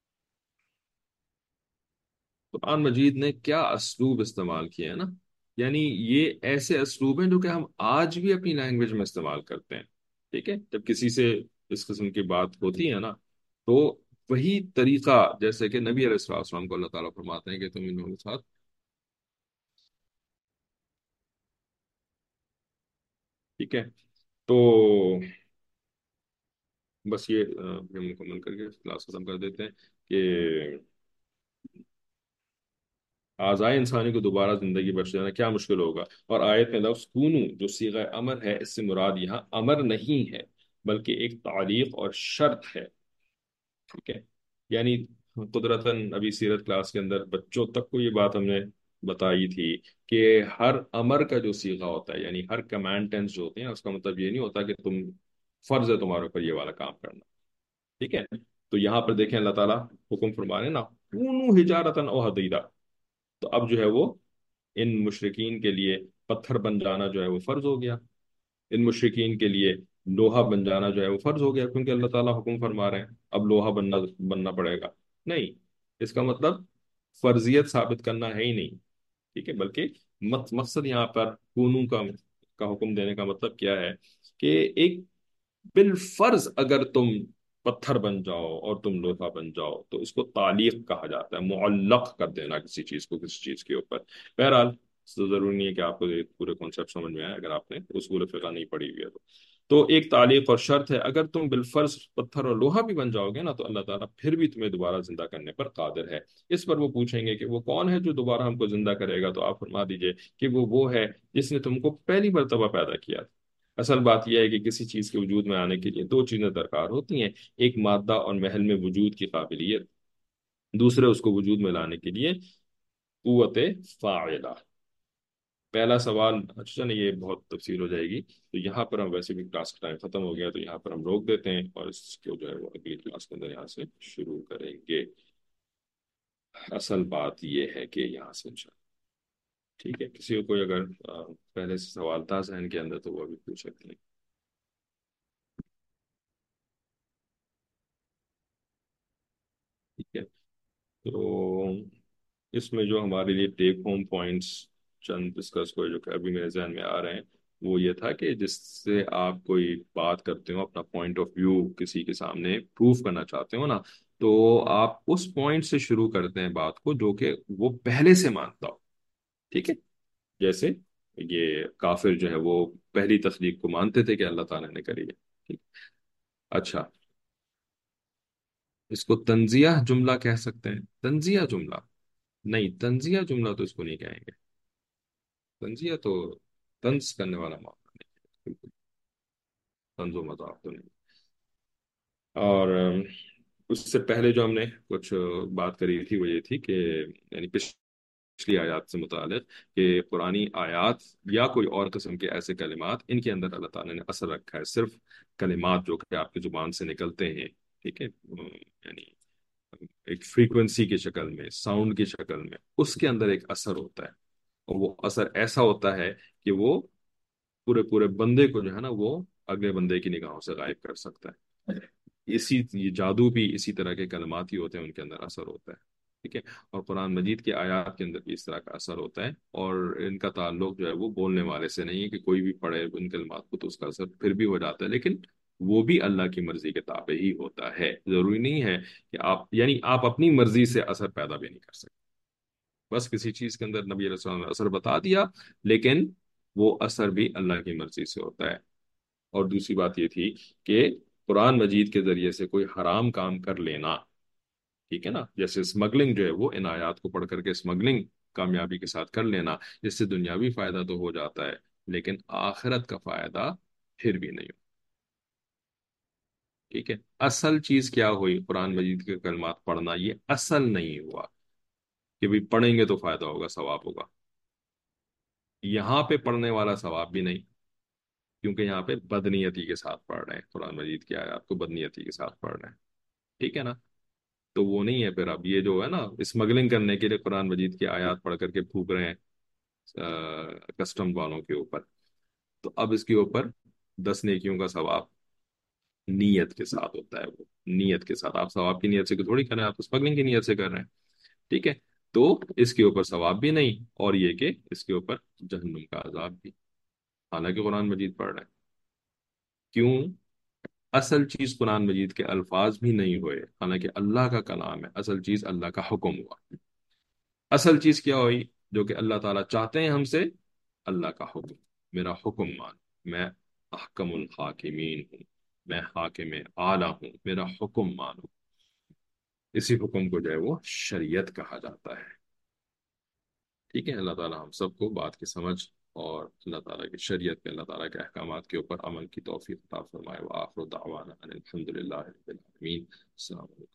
[SPEAKER 1] قرآن مجید نے کیا اسلوب استعمال کیا ہے نا، یعنی یہ ایسے اسلوب ہیں جو کہ ہم آج بھی اپنی لینگویج میں استعمال کرتے ہیں، ٹھیک ہے؟ جب کسی سے اس قسم کی بات ہوتی ہے نا تو وہی طریقہ جیسے کہ نبی علیہ السلام السلام کو اللہ تعالیٰ فرماتے ہیں کہ تم انہوں کے ساتھ، ٹھیک ہے؟ تو بس یہ آ، ہم مکمل کر کے کلاس ختم کر دیتے ہیں کہ آزائے انسانی کو دوبارہ زندگی بخش دینا کیا مشکل ہوگا، اور آیت میں لفظ کونو جو صیغہ امر ہے اس سے مراد یہاں امر نہیں ہے بلکہ ایک تعلیق اور شرط ہے، ٹھیک ہے؟ یعنی قدرتاً ابھی سیرت کلاس کے اندر بچوں تک کو یہ بات ہم نے بتائی تھی کہ ہر امر کا جو صیغہ ہوتا ہے یعنی ہر کمانڈ ٹینس جو ہوتے ہیں اس کا مطلب یہ نہیں ہوتا کہ تم فرض ہے تمہارے اوپر یہ والا کام کرنا، ٹھیک ہے؟ تو یہاں پر دیکھیں اللہ تعالیٰ حکم فرما رہے ہیں نا کونو حجارتن او حدیدہ، تو اب جو ہے وہ ان مشرقین کے لیے پتھر بن جانا جو ہے وہ فرض ہو گیا، ان مشرقین کے لیے لوہا بن جانا جو ہے وہ فرض ہو گیا، کیونکہ اللہ تعالیٰ حکم فرما رہے ہیں اب لوہا بننا بننا پڑے گا، نہیں، اس کا مطلب فرضیت ثابت کرنا ہے ہی نہیں، ٹھیک ہے؟ بلکہ مق- مقصد یہاں پر کونوں کا کا حکم دینے کا مطلب کیا ہے کہ ایک بالفرض اگر تم پتھر بن جاؤ اور تم لوہا بن جاؤ تو اس کو تعلیق کہا جاتا ہے، معلق کر دینا کسی چیز کو کسی چیز کے اوپر۔ بہرحال تو ضروری نہیں ہے کہ آپ کو یہ پورے کانسیپٹ سمجھ میں آئے اگر آپ نے اصول فقہ نہیں پڑھی ہوئی ہے تو تو ایک تعلیق اور شرط ہے اگر تم بالفرض پتھر اور لوہا بھی بن جاؤ گے نا تو اللہ تعالیٰ پھر بھی تمہیں دوبارہ زندہ کرنے پر قادر ہے۔ اس پر وہ پوچھیں گے کہ وہ کون ہے جو دوبارہ ہم کو زندہ کرے گا، تو آپ فرما دیجئے کہ وہ وہ ہے جس نے تم کو پہلی مرتبہ پیدا کیا۔ اصل بات یہ ہے کہ کسی چیز کے وجود میں آنے کے لیے دو چیزیں درکار ہوتی ہیں، ایک مادہ اور محل میں وجود کی قابلیت، دوسرے اس کو وجود میں لانے کے لیے قوت فاعلہ۔ پہلا سوال اچھا نہیں یہ بہت تفصیل ہو جائے گی، تو یہاں پر ہم ویسے بھی کلاس کا ٹائم ختم ہو گیا تو یہاں پر ہم روک دیتے ہیں اور اس کو جو ہے وہ اگلی کلاس کے اندر یہاں سے شروع کریں گے۔ اصل بات یہ ہے کہ یہاں سے انشاءاللہ، ٹھیک ہے؟ کسی کو کوئی اگر آ، پہلے سے سوال تھا ذہن کے اندر تو وہ بھی پوچھ سکتے ہیں، ٹھیک ہے؟ تو اس میں جو ہمارے لیے ٹیک ہوم پوائنٹس چند ڈسکس ہوئے جو کہ ابھی میرے ذہن میں آ رہے ہیں وہ یہ تھا کہ جس سے آپ کوئی بات کرتے ہو اپنا پوائنٹ آف ویو کسی کے سامنے پروف کرنا چاہتے ہو نا تو آپ اس پوائنٹ سے شروع کرتے ہیں بات کو جو کہ وہ پہلے سے مانتا ہو، ٹھیک ہے؟ جیسے یہ کافر جو ہے وہ پہلی تخلیق کو مانتے تھے کہ اللہ تعالیٰ نے کری ہے، ٹھیک؟ اچھا، اس کو تنزیہ جملہ کہہ سکتے ہیں؟ تنزیہ جملہ نہیں، تنزیہ جملہ تو اس کو نہیں کہیں گے، تنزیہ تو طنز کرنے والا معاملہ نہیں ہے، بالکل طنز و مذاق تو نہیں۔ اور ام، اس سے پہلے جو ہم نے کچھ بات کری تھی وہ یہ تھی کہ یعنی پچھلی آیات سے متعلق کہ قرآنی آیات یا کوئی اور قسم کے ایسے کلمات، ان کے اندر اللہ تعالیٰ نے اثر رکھا ہے. صرف کلمات جو کہ آپ کی زبان سے نکلتے ہیں، ٹھیک ہے، یعنی ایک فریکوینسی کی شکل میں، ساؤنڈ کی شکل میں، اس کے اندر ایک اثر ہوتا ہے. اور وہ اثر ایسا ہوتا ہے کہ وہ پورے پورے بندے کو جو ہے نا وہ اگلے بندے کی نگاہوں سے غائب کر سکتا ہے. اسی یہ جادو بھی اسی طرح کے کلمات ہی ہوتے ہیں، ان کے اندر اثر ہوتا ہے. ٹھیک ہے. اور قرآن مجید کی آیات کے اندر بھی اس طرح کا اثر ہوتا ہے، اور ان کا تعلق جو ہے وہ بولنے والے سے نہیں ہے کہ کوئی بھی پڑھے ان کلمات کو تو اس کا اثر پھر بھی ہو جاتا ہے، لیکن وہ بھی اللہ کی مرضی کے تابع ہی ہوتا ہے. ضروری نہیں ہے کہ آپ، یعنی آپ اپنی مرضی سے اثر پیدا بھی نہیں کر سکتے. بس کسی چیز کے اندر نبی علیہ السلام نے اثر بتا دیا، لیکن وہ اثر بھی اللہ کی مرضی سے ہوتا ہے. اور دوسری بات یہ تھی کہ قرآن مجید کے ذریعے سے کوئی حرام کام کر لینا، ٹھیک ہے نا، جیسے اسمگلنگ جو ہے وہ ان آیات کو پڑھ کر کے اسمگلنگ کامیابی کے ساتھ کر لینا، جس سے دنیاوی فائدہ تو ہو جاتا ہے لیکن آخرت کا فائدہ پھر بھی نہیں ہو. ٹھیک ہے. اصل چیز کیا ہوئی؟ قرآن مجید کے کلمات پڑھنا، یہ اصل نہیں ہوا کہ بھی پڑھیں گے تو فائدہ ہوگا، ثواب ہوگا. یہاں پہ پڑھنے والا ثواب بھی نہیں، کیونکہ یہاں پہ بدنیتی کے ساتھ پڑھ رہے ہیں، قرآن مجید کی آیات کو بدنیتی کے ساتھ پڑھ رہے ہیں. ٹھیک ہے نا. تو وہ نہیں ہے. پھر اب یہ جو ہے نا اسمگلنگ کرنے کے لیے قرآن مجید کی آیات پڑھ کر کے پھونک رہے ہیں کسٹم والوں کے اوپر، تو اب اس کے اوپر دس نیکیوں کا ثواب نیت کے ساتھ ہوتا ہے. وہ نیت کے ساتھ، آپ ثواب کی نیت سے تھوڑی کر رہے ہیں، آپ اسمگلنگ کی نیت سے کر رہے ہیں. ٹھیک ہے. تو اس کے اوپر ثواب بھی نہیں، اور یہ کہ اس کے اوپر جہنم کا عذاب بھی، حالانکہ قرآن مجید پڑھ رہے ہیں. کیوں؟ اصل چیز قرآن مجید کے الفاظ بھی نہیں ہوئے، حالانکہ اللہ کا کلام ہے. اصل چیز اللہ کا حکم ہوا. اصل چیز کیا ہوئی؟ جو کہ اللہ تعالیٰ چاہتے ہیں ہم سے، اللہ کا حکم. میرا حکم مان، میں احکم الحاکمین ہوں، میں حاکم اعلیٰ ہوں، میرا حکم مانو. اسی حکم کو جو ہے وہ شریعت کہا جاتا ہے. ٹھیک ہے. اللہ تعالیٰ ہم سب کو بات کی سمجھ اور اللہ تعالیٰ کی شریعت پہ، اللہ تعالیٰ کے احکامات کے اوپر عمل کی توفیق عطا فرمائے. وآخر دعوانا ان الحمد للہ رب العالمین. السلام علیکم.